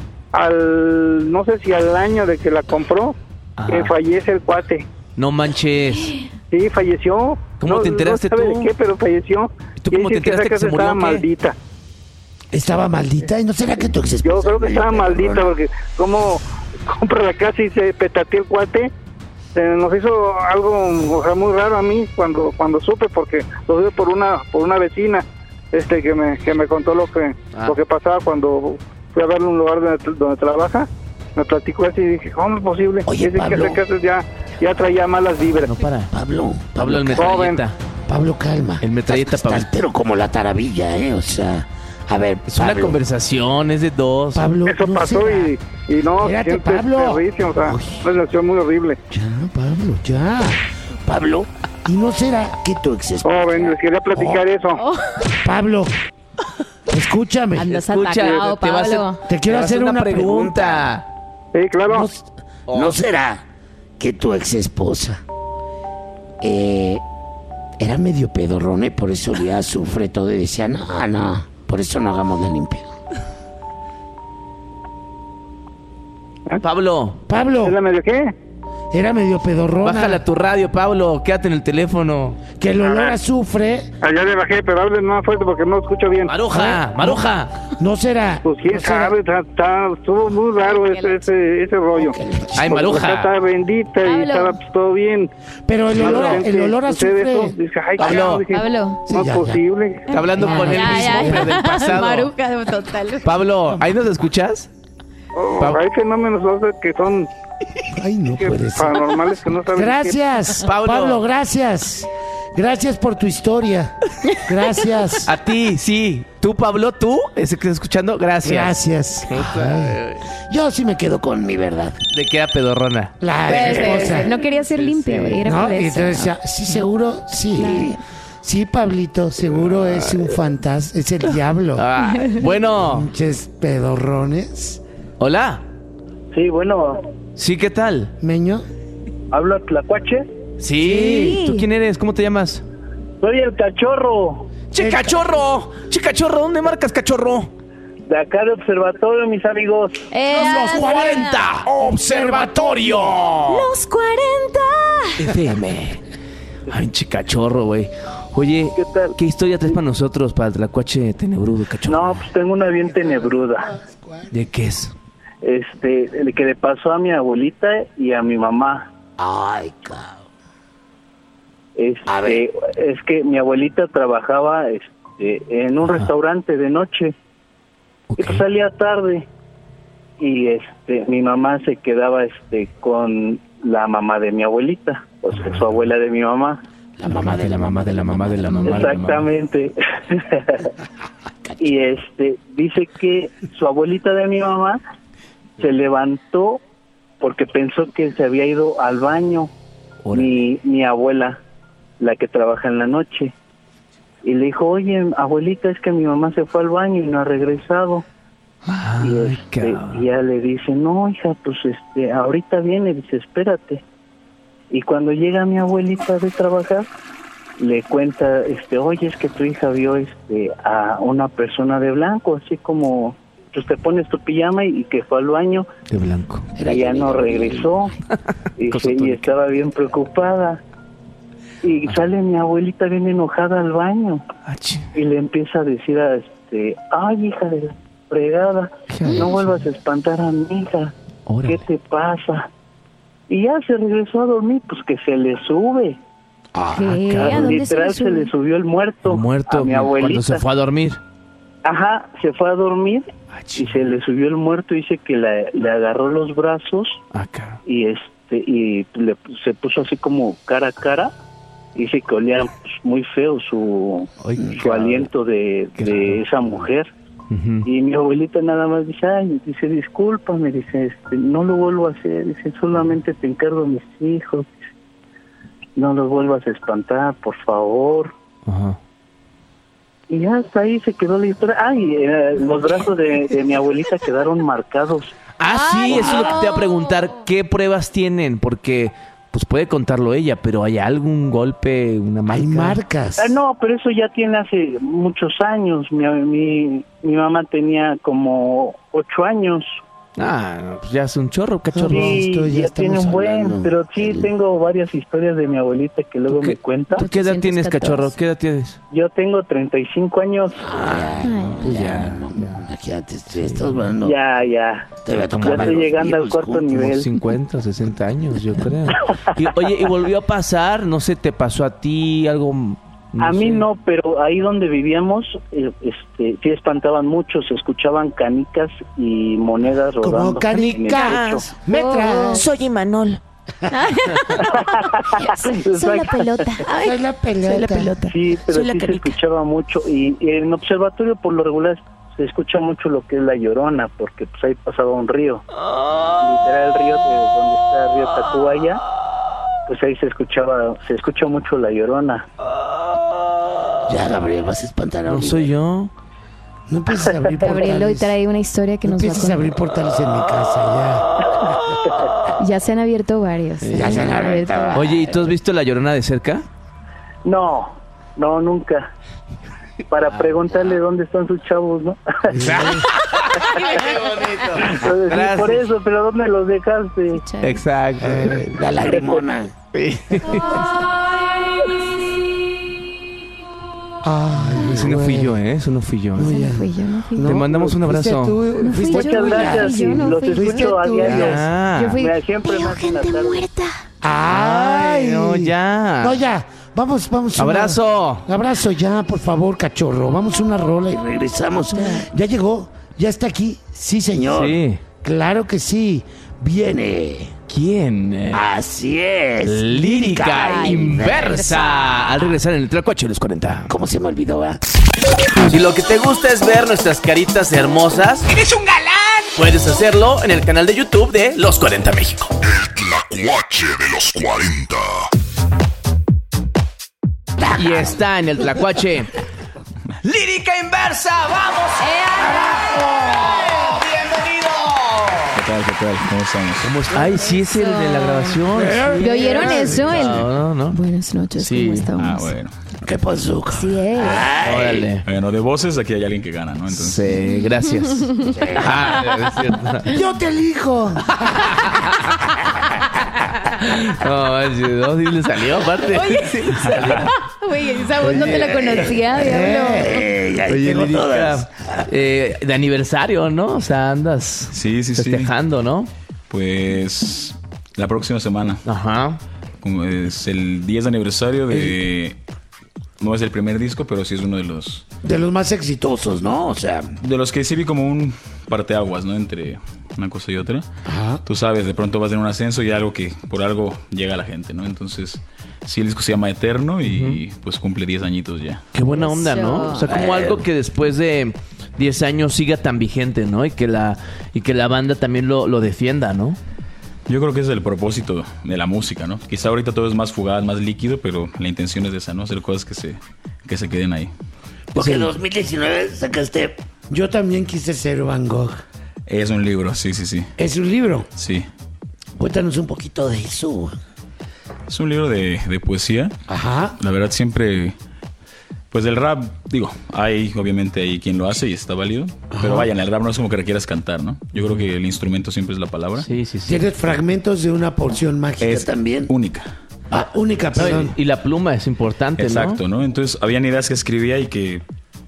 al no sé si al año de que la compró, Ajá. que fallece el cuate. No manches. Sí, falleció. ¿Cómo No- te enteraste no sabe tú? de qué, pero falleció. ¿Y tú Y cómo te dicen que esa enteraste que casa se murió, estaba qué? maldita. Estaba maldita. ¿Y no será que tu ex Yo creo que estaba maldita porque como compra la casa y se petateó el cuate. Se nos hizo algo, o sea, muy raro a mí cuando cuando supe, porque lo supe por una por una vecina este que me que me contó lo que Ah. lo que pasaba cuando fui a verle un lugar donde, donde trabaja. Me platicó así y dije, ¿cómo es posible? Oye, Dicen que Pablo. esa casa ya ya traía malas vibras. No para. Pablo. Pablo, el Joven. metralleta. Pablo, calma. El metralleta, Estás- Pablo. estás pero como la taravilla, ¿eh? O sea, a ver, Es una Pablo, conversación, es de dos. Pablo, Eso ¿no pasó será? y, y no, Espérate, siempre Pablo. es terrible, o sea, Uy. una relación muy horrible. Ya, Pablo, ya. Pablo, ¿y no será que tu ex esposa- Joven, les quería platicar eso. Pablo, escúchame. Andas Escucha, atacado, te va a hacer- Pablo. Te quiero va a hacer una pregunta. Sí, claro. ¿No, ¿no será que tu ex esposa eh, era medio pedorrona y por eso olía a azufre todo y decía, no, no, por eso no hagamos la limpia? Pablo, Pablo, ¿Es la medio qué? era medio pedorrona. bájale a tu radio, Pablo. Quédate en el teléfono. Que el olor a azufre, Allá le bajé, pero hablen más fuerte porque no escucho bien. Maruja, Maruja. ¿no será? Pues quién ¿no será? sabe, está, está- estuvo muy raro ese, ese, ese rollo. Ay, Porque la Maruja. casa estaba bendita y Pablo. estaba pues, todo bien. Pero el olor, a- Realmente, el olor a sucede azufre. eso, dije, ay, Pablo. carajo, dije, Pablo. Sí, no ya, es ya. posible. Está hablando Ya, con él Ya, mismo, ya. pero del pasado. Maruja, total. Pablo, ¿ahí nos escuchas? Oh, Pablo. hay fenómenos o sea, que son Ay, no que puede ser. paranormales que no saben. Gracias, Pablo. Pablo. gracias. Gracias por tu historia. Gracias. A ti, sí. Tú, Pablo, tú, ese que estás escuchando, gracias. Gracias. Ay, yo sí me quedo con mi verdad. De queda pedorrona. La Pues, esposa. no quería ser limpio, güey. Era ¿No? por Y eso. entonces ya, sí, seguro, sí. Sí, Pablito, seguro es un fantasma, es el diablo. Ah, bueno, Pinches pedorrones. hola. Sí, bueno, Sí, ¿qué tal? Meño, habla Tlacuache. Sí. Sí. ¿Tú quién eres? ¿Cómo te llamas? Soy el cachorro ¡Che, cachorro! ¡Che, cachorro! ¿Dónde marcas, cachorro? de acá de observatorio, mis amigos. Eh, ¡Los cuarenta! ¡Observatorio! Los cuarenta. F M. Ay, che, cachorro, güey. Oye, ¿qué tal? ¿Qué historia traes para nosotros, para el tlacuache tenebrudo, cachorro? No, pues tengo una bien tenebruda. ¿De qué es? Este, el que le pasó a mi abuelita y a mi mamá. Ay, cabrón. Este, es que mi abuelita trabajaba este, en un Ajá. restaurante de noche. Okay. Y pues salía tarde. Y este, mi mamá se quedaba este con la mamá de mi abuelita, o sea, su abuela de mi mamá. La mamá de la mamá de la mamá de la mamá. Exactamente. Y este dice que su abuelita de mi mamá se levantó porque pensó que se había ido al baño. Mi, mi abuela, la que trabaja en la noche, y le dijo, oye, abuelita, es que mi mamá se fue al baño y no ha regresado. Ay, y este, y ella le dice, no, hija, pues este ahorita viene, dice, espérate. Y cuando llega mi abuelita de trabajar, le cuenta, este, oye, es que tu hija vio este a una persona de blanco, así como, pues te pones tu pijama y, y que fue al baño. De blanco. Y ya no regresó. y, se- y estaba bien preocupada. Y sale mi abuelita bien enojada al baño. Y le empieza a decir a este, ay, hija de la fregada, no vuelvas a espantar a mi hija. ¿Qué te pasa? Y ya se regresó a dormir, pues que se le sube. ¿Qué? ¿A dónde se le Literal se sube? le subió el muerto, Muerto a mi abuelita. cuando se fue a dormir. Ajá, se fue a dormir y se le subió el muerto. Dice que la- le agarró los brazos y este y le, se puso así como cara a cara. Dice que olía pues, muy feo su, su aliento de, de esa mujer. Y mi abuelita nada más dice, ay, dice, discúlpame, dice, este, no lo vuelvo a hacer, dice, solamente te encargo a mis hijos, dice, no los vuelvas a espantar, por favor. Ajá. Y ya hasta ahí se quedó la historia. Ay, eh, los brazos de, de mi abuelita quedaron marcados. Ah, sí, eso es lo que te iba a preguntar. ¿Qué pruebas tienen? Porque pues puede contarlo ella, pero ¿hay algún golpe, una marca? Hay marcas. Ah, no, pero eso ya tiene hace muchos años. Mi, mi, mi mamá tenía como ocho años. Ah, pues ya es un chorro, cachorro. Sí, ya, tiene un buen, pero sí tengo varias historias de mi abuelita que luego me cuenta. ¿Qué edad tienes, cachorro? ¿Qué edad tienes? Yo tengo treinta y cinco años. Ya, imagínate, estás hablando. Ya, ya. Te voy a Ya tocar estoy los llegando al viejos cuarto juntos. nivel. cincuenta, sesenta años, yo creo. Y, oye, ¿y volvió a pasar? No sé, ¿te pasó a ti algo? No a mí sé. no, pero ahí donde vivíamos, eh, este, sí espantaban mucho, se escuchaban canicas y monedas rodando. Como canicas, en el techo. metras. Soy Imanol. Soy la pelota. Ay, Soy la pelota. Soy la pelota. Sí, pero Soy la sí se canica. escuchaba mucho y, y en observatorio por lo regular se escucha mucho lo que es la Llorona, porque pues ahí pasaba un río. Literal el río de donde está el río Tacubaya, pues ahí se escuchaba, se escucha mucho la Llorona. Ya, Gabriel, vas a espantar a No un soy yo. No empieces a abrir Gabriel hoy portales. trae una historia que No nos va a empieces a abrir contar. portales en mi casa, Ya se han abierto varios. Ya se han abierto varios. Oye, ¿y tú has visto La Llorona de cerca? No, no, nunca. Para preguntarle dónde están sus chavos, ¿no? Entonces, sí, Gracias. por eso, pero ¿dónde los dejaste? Exacto. Eh, La lagrimona. Ay, Ese no fui yo, ¿eh? Eso no fui yo. No fui yo, no fui yo. Te mandamos un fuiste abrazo. tú, No fui fuiste yo, tú, Muchas ya. gracias, fui yo, y no los fui yo. escucho a tú, diario. Ya. Yo fui- Mira, siempre más en la tarde. Ay, no, ya. No, ya. Vamos, vamos. una- Abrazo. Abrazo ya, por favor, cachorro. Vamos a una rola y regresamos. Ya llegó, ya está aquí. Sí, señor. Sí. Claro que sí. Viene. ¿Quién? Así es. Lírica inversa. Al regresar en el Tlacuache de los cuarenta. ¿Cómo se me olvidó, ah? Si lo que te gusta es ver nuestras caritas hermosas, ¡eres un galán! Puedes hacerlo en el canal de YouTube de Los cuarenta México. El Tlacuache de los cuarenta. Y está en el Tlacuache. ¡Lírica inversa! ¡Vamos! ¡Bienvenido! ¿Qué tal? ¿Qué tal? ¿Cómo estamos? ¿Cómo está? Ay, sí, es el de la grabación. Sí. ¿Lo oyeron eso? El- No, no, no. Buenas noches, Sí. ¿cómo estamos? Ah, bueno. ¿Qué pasó? Sí es. Órale. Bueno, de voces aquí hay alguien que gana, ¿no? Entonces, Sí, gracias. Ah, es cierto. Yo te elijo. No, manches, no, sí le salió aparte. Oye, Sí, salió. Güey, esa voz no te la conocía, diablo. Eh, ahí Oye, tengo Lírica, todas. eh, de aniversario, ¿no? O sea, andas Sí, sí, sí. festejando, ¿no? Pues la próxima semana. Ajá. Como es el diez aniversario de... No es el primer disco, pero sí es uno de los... De los más exitosos, ¿no? O sea, De los que sí vi como un parteaguas, ¿no? Entre una cosa y otra. Ajá. Tú sabes, de pronto vas en un ascenso y algo que por algo llega a la gente, ¿no? Entonces, sí, el disco se llama Eterno y pues cumple diez añitos ya. Qué buena onda, ¿no? O sea, como algo que después de diez años siga tan vigente, ¿no? Y que la, y que la banda también lo, lo defienda, ¿no? Yo creo que ese es el propósito de la música, ¿no? Quizá ahorita todo es más fugaz, más líquido, pero la intención es esa, ¿no? Hacer cosas que se, que se queden ahí. porque en dos mil diecinueve sacaste... Yo también quise ser Van Gogh. Es un libro, sí, sí, sí. ¿Es un libro? Sí. Cuéntanos un poquito de eso. Es un libro de, de poesía. Ajá. La verdad siempre... Pues el rap, digo, hay obviamente hay quien lo hace y está válido. Ajá. Pero vaya, en el rap no es como que requieras cantar, ¿no? Yo creo que el instrumento siempre es la palabra. Sí, sí, sí. Tienes fragmentos de una porción mágica Es también. única. Ah, única, perdón. Y la pluma es importante, ¿no? Exacto, ¿no? Entonces, habían ideas que escribía y que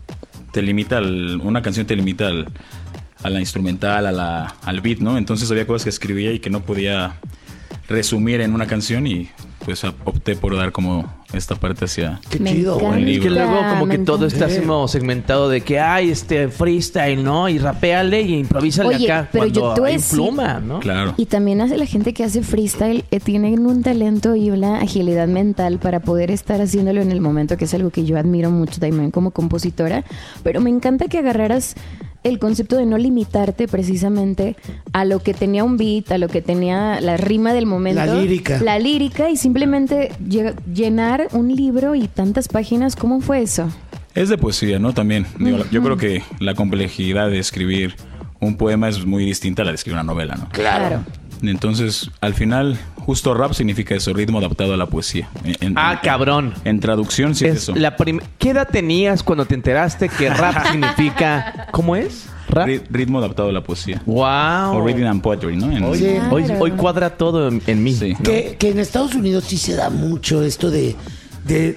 te limita, al, una canción te limita al, a la instrumental, a la, al beat, ¿no? Entonces había cosas que escribía y que no podía resumir en una canción y pues opté por dar como esta parte hacia Qué chido, un güey. Es que libro. luego como que me todo está encanta. así como segmentado de que hay este freestyle, ¿no? Y rapéale y improvísale Oye, acá pero yo cuando te voy a hay decir- pluma, ¿no? Claro. Y también hace la gente que hace freestyle, eh, tienen un talento y una agilidad mental para poder estar haciéndolo en el momento, que es algo que yo admiro mucho también como compositora. Pero me encanta que agarraras el concepto de no limitarte precisamente a lo que tenía un beat, a lo que tenía la rima del momento. La lírica. La lírica y simplemente lle- llenar un libro y tantas páginas. ¿Cómo fue eso? Es de poesía, ¿no? También. Digo, Yo creo que la complejidad de escribir un poema es muy distinta a la de escribir una novela, ¿no? Claro. Entonces, al final, justo rap significa eso, ritmo adaptado a la poesía. En- en- Ah, cabrón. En traducción, sí es, Es eso. la prim- ¿Qué edad tenías cuando te enteraste que rap significa... ¿Cómo es? ¿Rap? Ri- ritmo adaptado a la poesía. Wow. O reading and poetry, ¿no? En- Oye, Hoy, hoy cuadra todo en, en mí. Sí. Que, que en Estados Unidos sí se da mucho esto de, de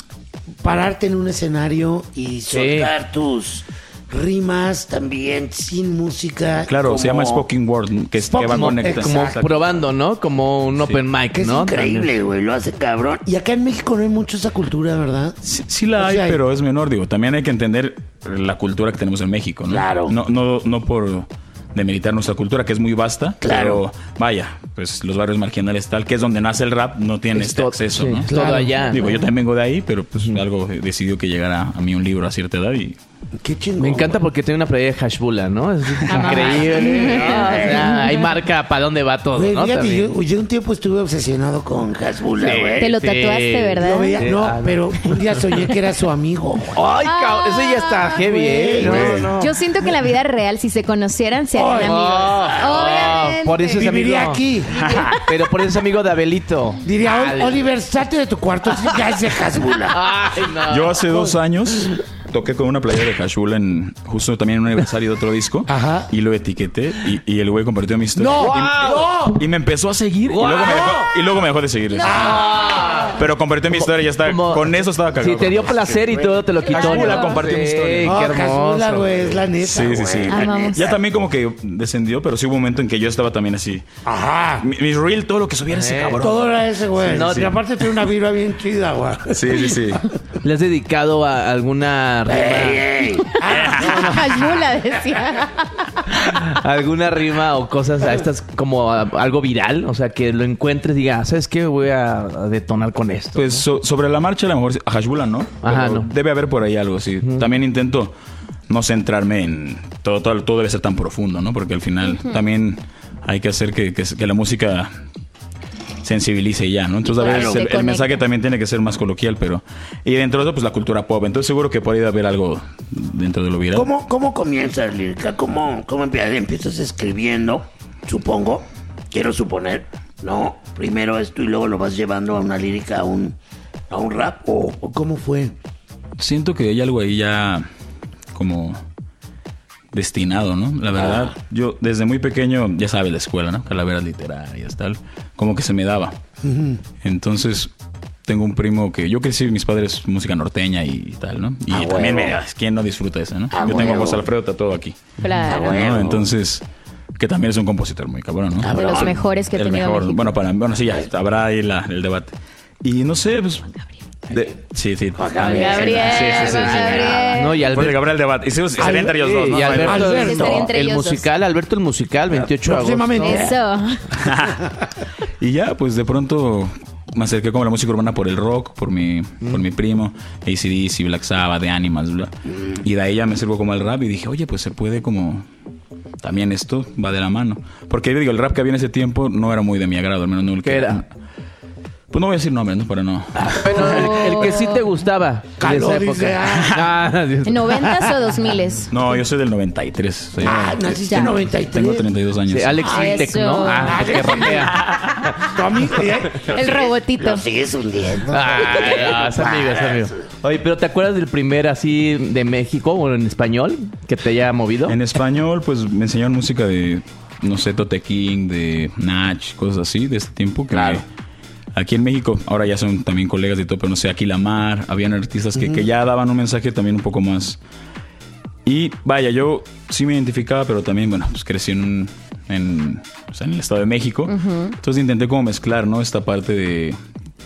pararte en un escenario y soltar tus rimas también sin música. Claro, como- se llama spoken word, que, es, que va Spoken word, conectado. Como Exacto. probando, ¿no? Como un open mic, Que es ¿no? increíble, güey, lo hace cabrón. Y acá en México no hay mucho esa cultura, ¿verdad? Sí, sí la O hay, sea, pero es menor, digo. También hay que entender la cultura que tenemos en México, ¿no? Claro. No, no, no por demeritar nuestra cultura, que es muy vasta. Claro. Pero vaya, pues los barrios marginales tal, que es donde nace el rap, no tienen Es este todo- acceso, sí, ¿no? todo Claro. allá, Digo, ¿no? yo también vengo de ahí, pero pues algo decidió que llegara a mí un libro a cierta edad y... Qué chingón. Me encanta porque tiene una playera de Hashbula, ¿no? Es increíble. ¿no? O sea, hay marca para dónde va todo, Güey, ¿no? fíjate, También. yo, yo un tiempo estuve obsesionado con Hasbula, Sí. güey. Te lo Sí. tatuaste, ¿verdad? Lo veía- Sí. no, Ah, no. pero un día soñé que era su amigo, güey. Ay, cabrón, eso ya está heavy, ¿eh? No, güey. no, no. Yo siento que en la vida real, si se conocieran, se harían Ay. amigos. Oh, Obviamente. por eso es Viviría amigo. aquí. Pero por eso es amigo de Abelito. Diría, "Ol- Dale. Oliver, salte de tu cuarto, ya es de Hasbula. Ay, no. Yo hace dos años toqué con una playera de Hashbula en justo también en un aniversario de otro disco. Ajá. Y lo etiqueté y, y el güey compartió mi historia. ¡No! Y, ¡No! y me empezó a seguir y, luego me dejó, y luego me dejó de seguir. Pero compartió mi historia y ya está. Como- Con eso estaba cagado. Si te dio placer y todo te lo quitó. Hashbula ¿no? compartió mi Sí, historia. No, qué Hasbula, hermoso. güey, es la neta, Sí, sí, sí. güey. Amamos. Ya también como que descendió, pero sí hubo un momento en que yo estaba también así. Ajá. Mi, mi reel, todo lo que subiera ese Eh, cabrón. Todo era ese, güey. Sí, no, y sí. aparte tiene una vibra bien chida, güey. Sí, sí, sí. ¿Le has dedicado a alguna rima? ¡Ey, ey! Hashbula decía. ¿Alguna rima o cosas a estas como a- algo viral? O sea, que lo encuentres y digas, ¿sabes qué? Voy a a detonar con esto. Pues so- sobre la marcha, a lo mejor a Hashbula, ¿no? Ajá, Pero no. Debe haber por ahí algo, sí. También intento no centrarme en todo, todo, todo debe ser tan profundo, ¿no? Porque al final también hay que hacer que, que, que la música sensibilice y ya, ¿no? Entonces a Claro. veces Te el, el conecta. mensaje también tiene que ser más coloquial, pero... Y dentro de eso, pues la cultura pop. Entonces seguro que por ahí debe haber algo dentro de lo viral. ¿Cómo, ¿Cómo comienzas, Lírica? ¿Cómo, cómo empiezas? ¿Empiezas escribiendo? Supongo. Quiero suponer. No, primero esto y luego lo vas llevando a una lírica, a un, a un rap. ¿O, o cómo fue? Siento que hay algo ahí ya como destinado, ¿no? La verdad, yo desde muy pequeño, ya sabes, la escuela, ¿no? Calaveras literarias, tal, como que se me daba. Entonces, tengo un primo que yo crecí, mis padres, música norteña y, y tal, ¿no? Y Ah, también, huevo. me, ¿quién no disfruta eso, no? Ah, yo tengo a huevo. José Alfredo tatuado aquí. Claro. ¿no? Entonces, que también es un compositor muy cabrón, ¿no? De los mejores que ha El tenido mejor. México. Bueno, para bueno, sí, ya habrá ahí la- el debate. Y no sé, pues... de- sí, sí. Juan Gabriel, Sí, sí, sí, Juan sí. Gabriel. No, y Pues Albert- de Gabriel el debate. Y sí, sería Albert- entre ellos dos, ¿no? Y Alberto, Alberto. Estaría entre el ellos dos. musical, Alberto el musical, veintiocho de agosto. Próximamente. Eso. Y ya, pues de pronto me acerqué como a la música urbana por el rock, por mi, por mi primo, A C D C, Black Sabbath, The Animals, bla. Y de ahí ya me sirvo como al rap y dije, oye, pues se puede como... También esto va de la mano. Porque yo digo, el rap que había en ese tiempo no era muy de mi agrado, al menos no el que ¿Qué era? Pues no voy a decir nombres, ¿no? Para no... Pero el, el que sí te gustaba de Caló, esa dice, época. Ah, Dios. ¿Noventas o dos miles? No, yo soy del noventa y tres. Soy- Ah, naciste Ya. en noventa y tres. Tengo treinta y dos años. Sí, Alex Ah, Intec, eso. ¿no? Ah, que rapea. Tu amigo, ¿eh? El robotito. Lo sigues hundiendo. Ah, no, es amigo, es amigo. Oye, pero ¿te acuerdas del primer así de México o en español que te haya movido? En español, pues me enseñaron música de, no sé, Tote King, de Nach, cosas así, de este tiempo. Que Claro. aquí en México, ahora ya son también colegas de todo, pero no sé, aquí Lamar, habían artistas que, que ya daban un mensaje también un poco más. Y vaya, yo sí me identificaba, pero también, bueno, pues crecí en un, en, o sea, en el Estado de México. Entonces intenté como mezclar, ¿no? Esta parte de,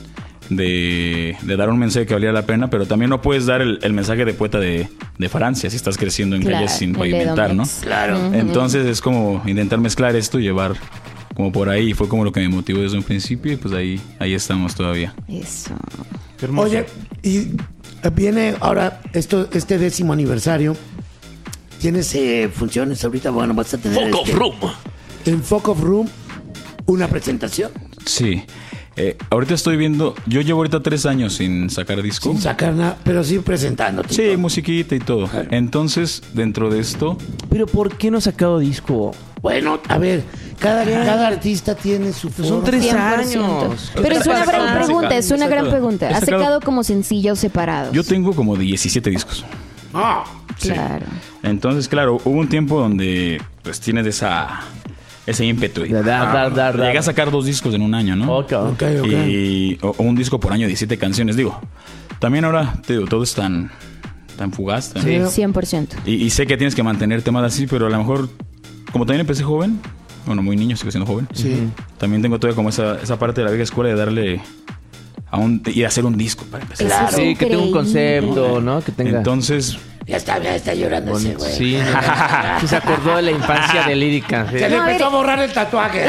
de, de dar un mensaje que valiera la pena, pero también no puedes dar el, el mensaje de poeta de, de Francia si estás creciendo en Claro, calles sin el de pavimentar, ¿no? Domex. Claro. Entonces es como intentar mezclar esto y llevar como por ahí. Fue como lo que me motivó desde un principio y pues ahí, ahí estamos todavía. Eso. Oye, y viene ahora esto, este décimo aniversario. Tienes eh, funciones ahorita. Bueno, vas a tener Folk of este, Room. en Folk of Room una presentación Sí. Eh, ahorita estoy viendo, yo llevo ahorita tres años sin sacar disco. sin sacar nada, pero sí presentándote. Sí, musiquita y todo. Entonces, dentro de esto, Pero ¿por qué no has sacado disco? Bueno, a ver, cada, cada artista tiene su forma. Son tres cien por ciento. años. Pero es una gran He pregunta, es una sacado- gran he pregunta. ¿Has sacado- sacado como sencillos separados? yo tengo como diecisiete discos. Ah, Sí. Claro. Entonces, claro, hubo un tiempo donde pues tienes esa ese ímpetu. y- Da, da, da, da, da. Llegué a sacar dos discos en un año, ¿no? Ok. ok, ok. Y o, o un disco por año, diecisiete canciones. Digo, también ahora te digo, todo es tan, tan fugaz. tan- Sí. cien por ciento. Y, y sé que tienes que mantener temas así, pero a lo mejor, como también empecé joven, bueno, muy niño, sigo siendo joven. Sí. También tengo todavía como esa, esa parte de la vieja escuela de darle a un y hacer un disco para empezar. Eso es Sí, que tenga un increíble. concepto, ¿no? Que tenga... Entonces, Ya está, ya está llorando ese güey. Sí, no, que se acordó de la infancia de lírica. Sí. Se le No, a empezó a ver. borrar el tatuaje.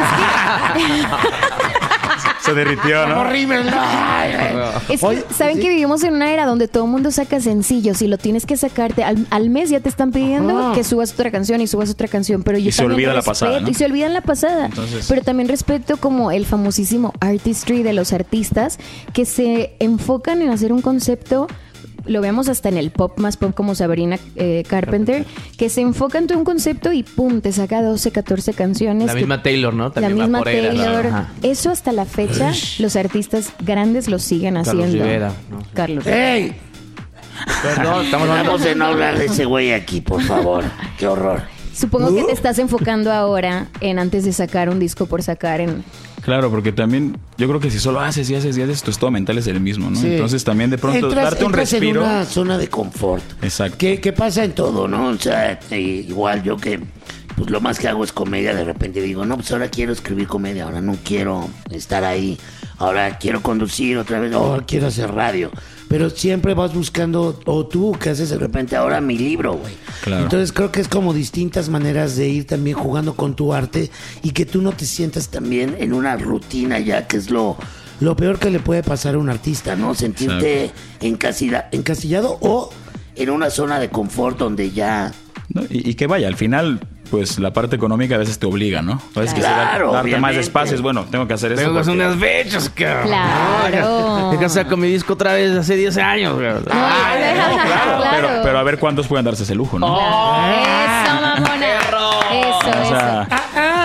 se derritió, ¿no? Horrible. ¿no? Ay, ay. Es que, Oye, ¿saben sí. que vivimos en una era donde todo el mundo saca sencillos y lo tienes que sacarte al, al mes ya te están pidiendo Ajá. que subas otra canción y subas otra canción, pero yo Y se también olvida la respeto- pasada, ¿no? y se olvidan la pasada. Entonces- Pero también respeto como el famosísimo artistry de los artistas que se enfocan en hacer un concepto. Lo vemos hasta en el pop, más pop como Sabrina eh, Carpenter, que se enfoca en todo un concepto y pum, te saca doce, catorce canciones. La que- misma Taylor, ¿no? la También va misma por ahí, Taylor. Ajá. Eso hasta la fecha, los artistas grandes lo siguen Carlos haciendo. Rivera, ¿no? Carlos. ¡Ey! Perdón, estamos Vamos de no hablar de ese güey aquí, por favor. Qué horror. Supongo que te estás enfocando ahora en antes de sacar un disco por sacar en... Claro, porque también yo creo que si solo haces y haces y haces, tu estado mental es el mismo, ¿no? Sí. Entonces también de pronto Entras, darte un entras respiro. en una zona de confort. Exacto. ¿Qué, qué pasa en todo, Todo, ¿no? O sea, eh, igual yo que, pues lo más que hago es comedia, de repente digo, no, pues ahora quiero escribir comedia, ahora no quiero estar ahí, ahora quiero conducir otra vez, ahora quiero hacer radio. Pero siempre vas buscando, o tú, ¿qué haces de repente? Ahora mi libro, güey. Claro. Entonces creo que es como distintas maneras de ir también jugando con tu arte y que tú no te sientas también en una rutina ya, que es lo, lo peor que le puede pasar a un artista, ¿no? Sentirte encasilla- encasillado o en una zona de confort donde ya... ¿no? Y, y que vaya, al final, pues la parte económica a veces te obliga, ¿no? A veces que Claro, darte más obviamente. espacios, bueno, tengo que hacer esto. Tengo que hacer porque- unas fechas, cabrón. Claro. Tengo que sacar mi disco otra vez hace diez años, cabrón. Ah, Claro. claro, Pero, pero a ver cuántos pueden darse ese lujo, ¿no? Eso, mamona. Eso, O sea, eso.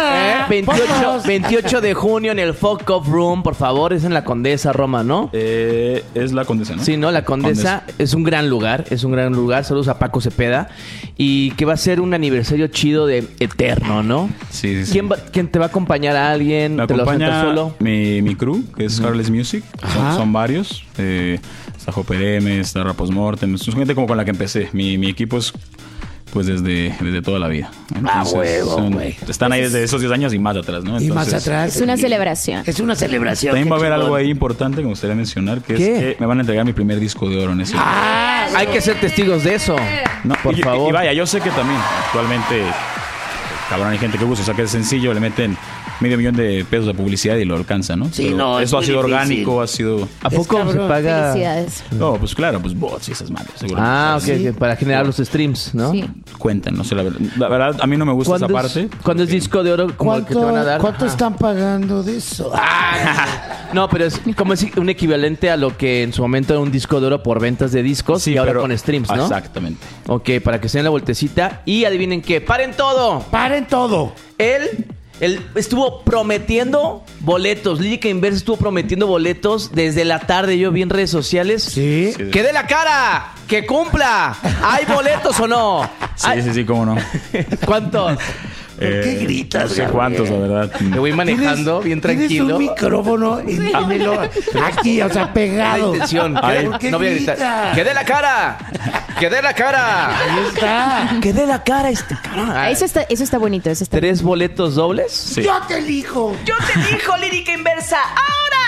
veintiocho, veintiocho de junio en el Folk of Room, por favor, es en la Condesa, Roma, ¿no? Eh, es la Condesa, ¿no? Sí, ¿no? La Condesa, Condesa es un gran lugar, es un gran lugar. Saludos a Paco Cepeda. Y que va a ser un aniversario chido de Eterno, ¿no? Sí, sí, sí. ¿Quién, va, ¿Quién te va a acompañar a alguien? Me ¿Te acompaña lo vas a hacer solo? Mi, mi crew, que es Harless Music. Son, son varios. Eh, está Joper M, está Rapos Mortem. Es gente como con la que empecé. Mi, mi equipo es... Pues desde, desde toda la vida. Ah, huevo, son- güey. Están ahí desde esos diez años y más atrás, ¿no? Y más atrás. Es una celebración. Es una celebración. También va a qué haber chingón. algo ahí importante que me gustaría mencionar, que ¿Qué? es que me van a entregar mi primer disco de oro en ese Ah, hay que ser testigos de eso. No, Por y, favor. Y vaya, yo sé que también actualmente, cabrón, hay gente que usa, o sea, que es sencillo, le meten medio millón de pesos de publicidad y lo alcanza, ¿no? Sí, Pero no, es eso ha muy sido difícil. orgánico, ha sido... ¿A poco se paga? Felicidades. No, pues claro, pues bots y esas madres, seguro. Ah, ok, ok, para generar los streams, ¿no? Sí. Cuentan, no sé, la verdad, la verdad, a mí no me gusta esa ¿Cuándo es, parte. cuándo es disco de oro como el que te van a ¿Cuánto, dar? cuánto Ajá. están pagando de eso? No, pero es como es un equivalente a lo que en su momento era un disco de oro por ventas de discos Sí, y ahora pero- con streams, ¿no? Exactamente. Ok, para que se den la vueltecita. Y adivinen qué, ¡paren todo! ¡Paren todo! Él, él estuvo prometiendo boletos. Lírica Inversa estuvo prometiendo boletos desde la tarde. Yo vi en redes sociales. Sí. Sí. ¡Que dé la cara! ¡Que cumpla! ¿Hay boletos o no? Sí, Ay, sí, sí, cómo no. ¿Cuántos? ¿Por qué gritas, No sé Gabriel? cuántos, la verdad. Me voy manejando bien tranquilo. Tienes un micrófono en- en el o- aquí, o sea, La pegado. intención. Ay. ¿Por qué No voy a gritar. gritas? ¡Que dé la cara! ¡Que dé la cara! Ahí está. ¡Que dé la cara este cara! Eso está, eso está bonito, eso está ¿Tres boletos dobles? Sí. Yo te elijo. ¡Yo te dijo Lírica Inversa! ¡Ahora!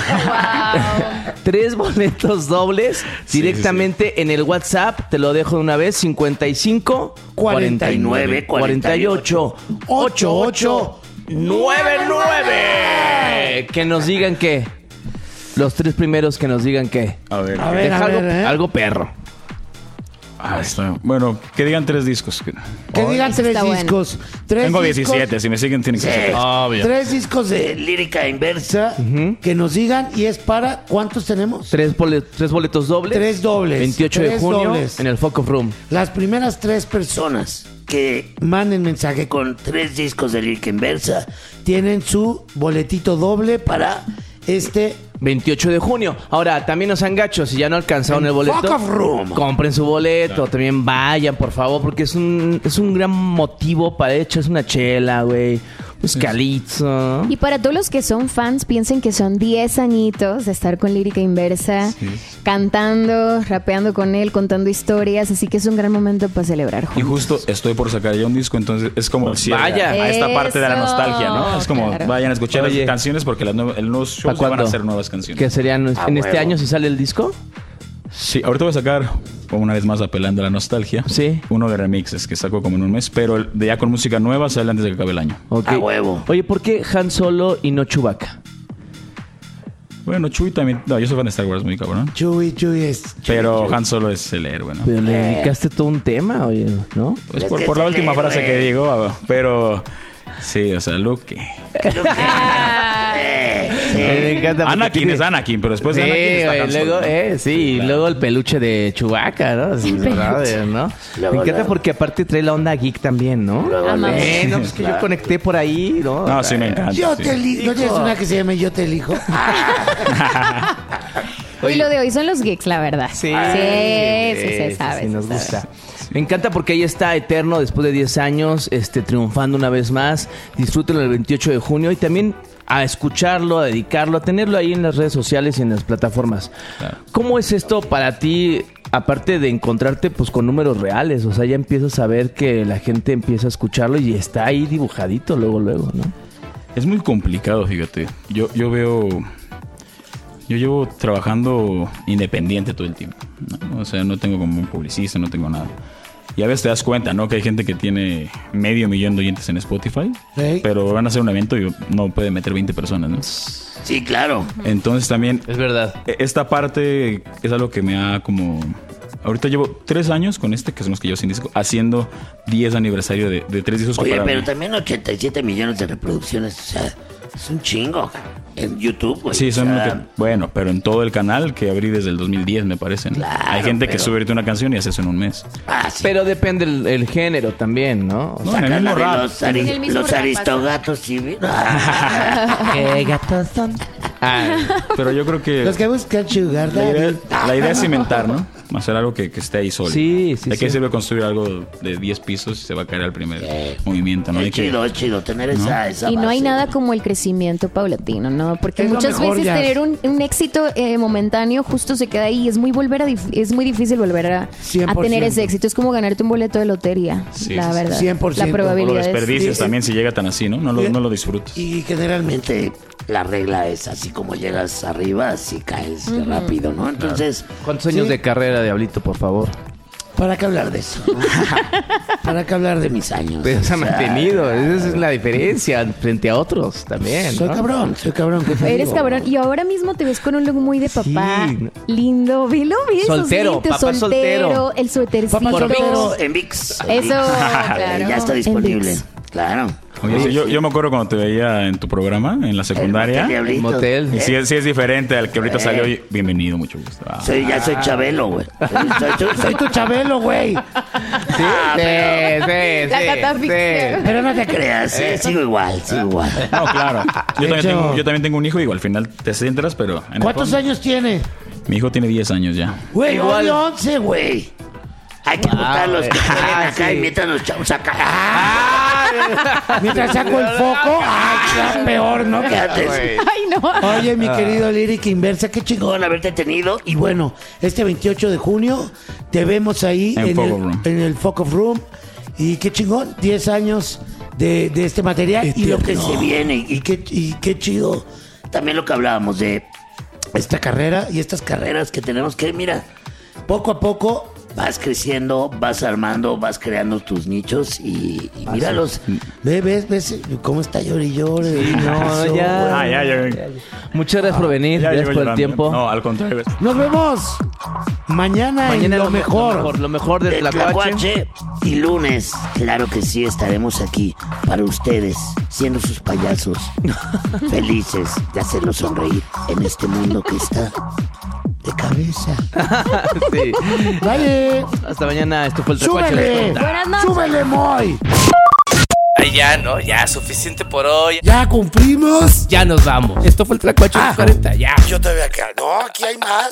Tres boletos dobles Sí, directamente en el WhatsApp. Te lo dejo de una vez. cincuenta y cinco, cuarenta y nueve, cuarenta y ocho, ochenta y ocho, noventa y nueve. Que nos digan qué. Los tres primeros que nos digan qué. A ver. A ver, Deja a algo, ver, ¿eh? algo perro. Ah, está. Bueno, que digan tres discos. Que digan Eso tres está bueno. discos. Tres Tengo discos, diecisiete, si me siguen tienen que ser. Obvio. Tres discos de lírica inversa que nos digan y es para ¿cuántos tenemos? Tres, bole- tres boletos dobles. Tres dobles. veintiocho de Tres junio dobles. en el Folk of Room. Las primeras tres personas que manden mensaje con tres discos de lírica inversa tienen su boletito doble para este veintiocho de junio. Ahora, también no sean gachos. Si ya no alcanzaron En el boleto, Folk of Room. compren su boleto. También vayan, por favor, porque es un, es un gran motivo para echarse una chela, güey. Un escalito. Y para todos los que son fans, piensen que son diez añitos de estar con Lírica Inversa, cantando, rapeando con él, contando historias, así que es un gran momento para celebrar Y juntos. justo estoy por sacar ya un disco, entonces es como el cierre Vaya. a esta parte de la Eso, nostalgia, ¿no? Es como claro. vayan a escuchar Oye. las canciones porque las nue- el nuevo show ¿Para van a cuándo? hacer nuevas canciones. ¿Qué serían en Ah, este huevo. año si sale el disco? Sí, ahorita voy a sacar, como una vez más apelando a la nostalgia, Sí. uno de remixes que saco como en un mes, pero el de ya con música nueva sale antes de que acabe el año. Ok. A huevo. Oye, ¿por qué Han Solo y no Chewbacca? Bueno, Chuy también, no, yo soy fan de Star Wars muy cabrón, Chuy, Chuy es pero Han Solo es el héroe, ¿no? Pero le dedicaste todo un tema, oye, ¿no? Pues Es por, que por la es el última héroe. frase que digo, ah, pero sí, o sea, Luke. Me encanta. porque Anakin tiene- es Anakin, pero después Sí, de Anakin está güey, Han luego, Solo. eh, sí, y luego el peluche de Chewbacca, ¿no? Sí, brother, ¿no? Me Luego, encanta luego. porque aparte trae la onda geek también, ¿no? Luego, Amamos. luego. Eh, no, es que yo conecté por ahí, ¿no? No, sí me encanta. Yo sí. te elijo. ¿No tienes una que se llame Yo te elijo? Hoy lo de hoy son los geeks, la verdad. Sí, sí, sí, se sabe. sí, se nos sabe. gusta. Me encanta porque ahí está Eterno después de diez años, este, triunfando una vez más. Disfrútenlo el veintiocho de junio y también a escucharlo, a dedicarlo, a tenerlo ahí en las redes sociales y en las plataformas. Claro. ¿Cómo es esto para ti, aparte de encontrarte pues con números reales? O sea, ya empiezas a ver que la gente empieza a escucharlo y está ahí dibujadito luego, luego, ¿no? Es muy complicado, fíjate. Yo, yo veo. Yo llevo trabajando independiente todo el tiempo, ¿no? O sea, no tengo como un publicista, no tengo nada. Y a veces te das cuenta, ¿no? Que hay gente que tiene medio millón de oyentes en Spotify, Sí. pero van a hacer un evento y no puede meter veinte personas, ¿no? Sí, claro. Entonces también Es verdad. e- esta parte es algo que me ha como... Ahorita llevo tres años con este, que son los que llevo sin disco, haciendo diez aniversario de, de tres discos que Oye, para pero mí- también ochenta y siete millones de reproducciones, o sea, Es un chingo. En YouTube, güey. Sí, son o lo sea, que- bueno, pero en todo el canal que abrí desde el dos mil diez, me parece. ¿no? Claro, Hay gente que pero- sube ahorita una canción y hace eso en un mes. ah, sí. Pero depende el, el género también, ¿no? O No, sea, en el Saca mismo la de rap. Los, ari- En el mismo los rap, aristogatos, sí. ¿qué gatos son? Ah, pero yo creo que Los que buscan sugar la idea, daddy. la idea es cimentar, ¿no? Hacer algo que, que esté ahí sólido. Sí, sí, ¿De qué sí. sirve construir algo de diez pisos y se va a caer al primer movimiento? ¿no? Hay Es que- chido, es chido tener esa, esa Y no hay base, nada güey. como el crecimiento paulatino, ¿no? Porque Es lo muchas mejor, veces Jazz. tener un, un éxito eh, momentáneo justo se queda ahí. Es muy volver a dif- es muy difícil volver a, cien a por tener ciento. ese éxito. Es como ganarte un boleto de lotería, Sí, la sí, sí. verdad. cien por ciento. La o lo probabilidad es... desperdicias Sí. también si llega tan así, ¿no? No lo, Sí. no lo disfrutas. Y generalmente la regla es así como llegas arriba, así caes rápido, ¿no? Entonces, ¿Cuántos años Sí. de carrera, Diablito, por favor? ¿para qué hablar de eso? no? ¿Para qué hablar de mis años? Pero se ha O sea, mantenido. Esa es la diferencia frente a otros también. Soy ¿no? cabrón, soy cabrón. ¿qué te Eres digo? cabrón. Y ahora mismo te ves con un look muy de papá. Sí. Lindo. Velo, ve esos Soltero, lentes, papá soltero. El suétercito. Papá Por soltero en VIX. en Eso, VIX. claro. Ya está En disponible. VIX. Claro. Oye, sí, yo, yo me acuerdo cuando te veía en tu programa, en la secundaria. El Diablito. Motel. Y sí, es- sí es diferente al que ahorita Eh. salió. y- Bienvenido, mucho gusto. Ah. Soy, ya soy Chabelo, güey. Soy, soy- soy- Soy tu Chabelo, güey. Sí, sí, sí, La sí, catafixia. sí. Pero no te creas, eh, sigo igual, sigo igual. No, claro. Yo De también, hecho- tengo, yo también tengo un hijo y al final te centras, pero... en el ¿Cuántos fondo- años tiene? Mi hijo tiene diez años ya. Güey, Igual. igual once, güey. Hay que juntar los que güey. salen Ah, acá sí. y mientras los chavos acá. ¡Ah! Mientras saco el foco, ¡ay, qué peor, ¿no? Que antes. Ay, no. Oye, mi querido Lírica Inversa, qué chingón haberte tenido. Y bueno, este veintiocho de junio te vemos ahí En en, Focus el, Room. en el Focus Room. Y qué chingón, diez años de, de este material. Y lo que Eterno. se viene, y qué, y qué chido. También lo que hablábamos de esta carrera y estas carreras que tenemos que, mira, poco a poco vas creciendo, vas armando, vas creando tus nichos y, y míralos. Ve, ves, ves cómo está llori llore. Sí, no, ya. Ah, ya, ya. Muchas gracias por venir. Ya Gracias llegó por el llorando. tiempo. No, al contrario. Nos vemos mañana, Mañana en lo, lo mejor. Lo mejor, lo mejor de De Tlacuache. Tlacuache. Y lunes, claro que sí, estaremos aquí para ustedes, siendo sus payasos, felices de hacerlos sonreír en este mundo que está de cabeza. Sí. Dale, Hasta mañana. Esto fue el Tlacuache. súbele. Buenas noches. Súbele, Moy. Ay, ya, ¿no? Ya, suficiente por hoy. Ya cumplimos. Ya nos vamos. Esto fue el Tlacuache de los cuarenta, ya. Yo todavía acá. No, aquí hay más.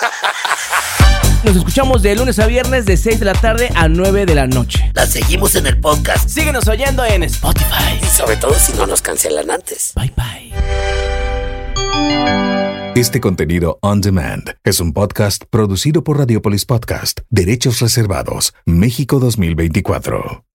Nos escuchamos de lunes a viernes de seis de la tarde a nueve de la noche. La seguimos en el podcast. Síguenos oyendo en Spotify. Y sobre todo si no nos cancelan antes. Bye, bye. Este contenido on demand es un podcast producido por Radiopolis Podcast, Derechos Reservados, México dos mil veinticuatro.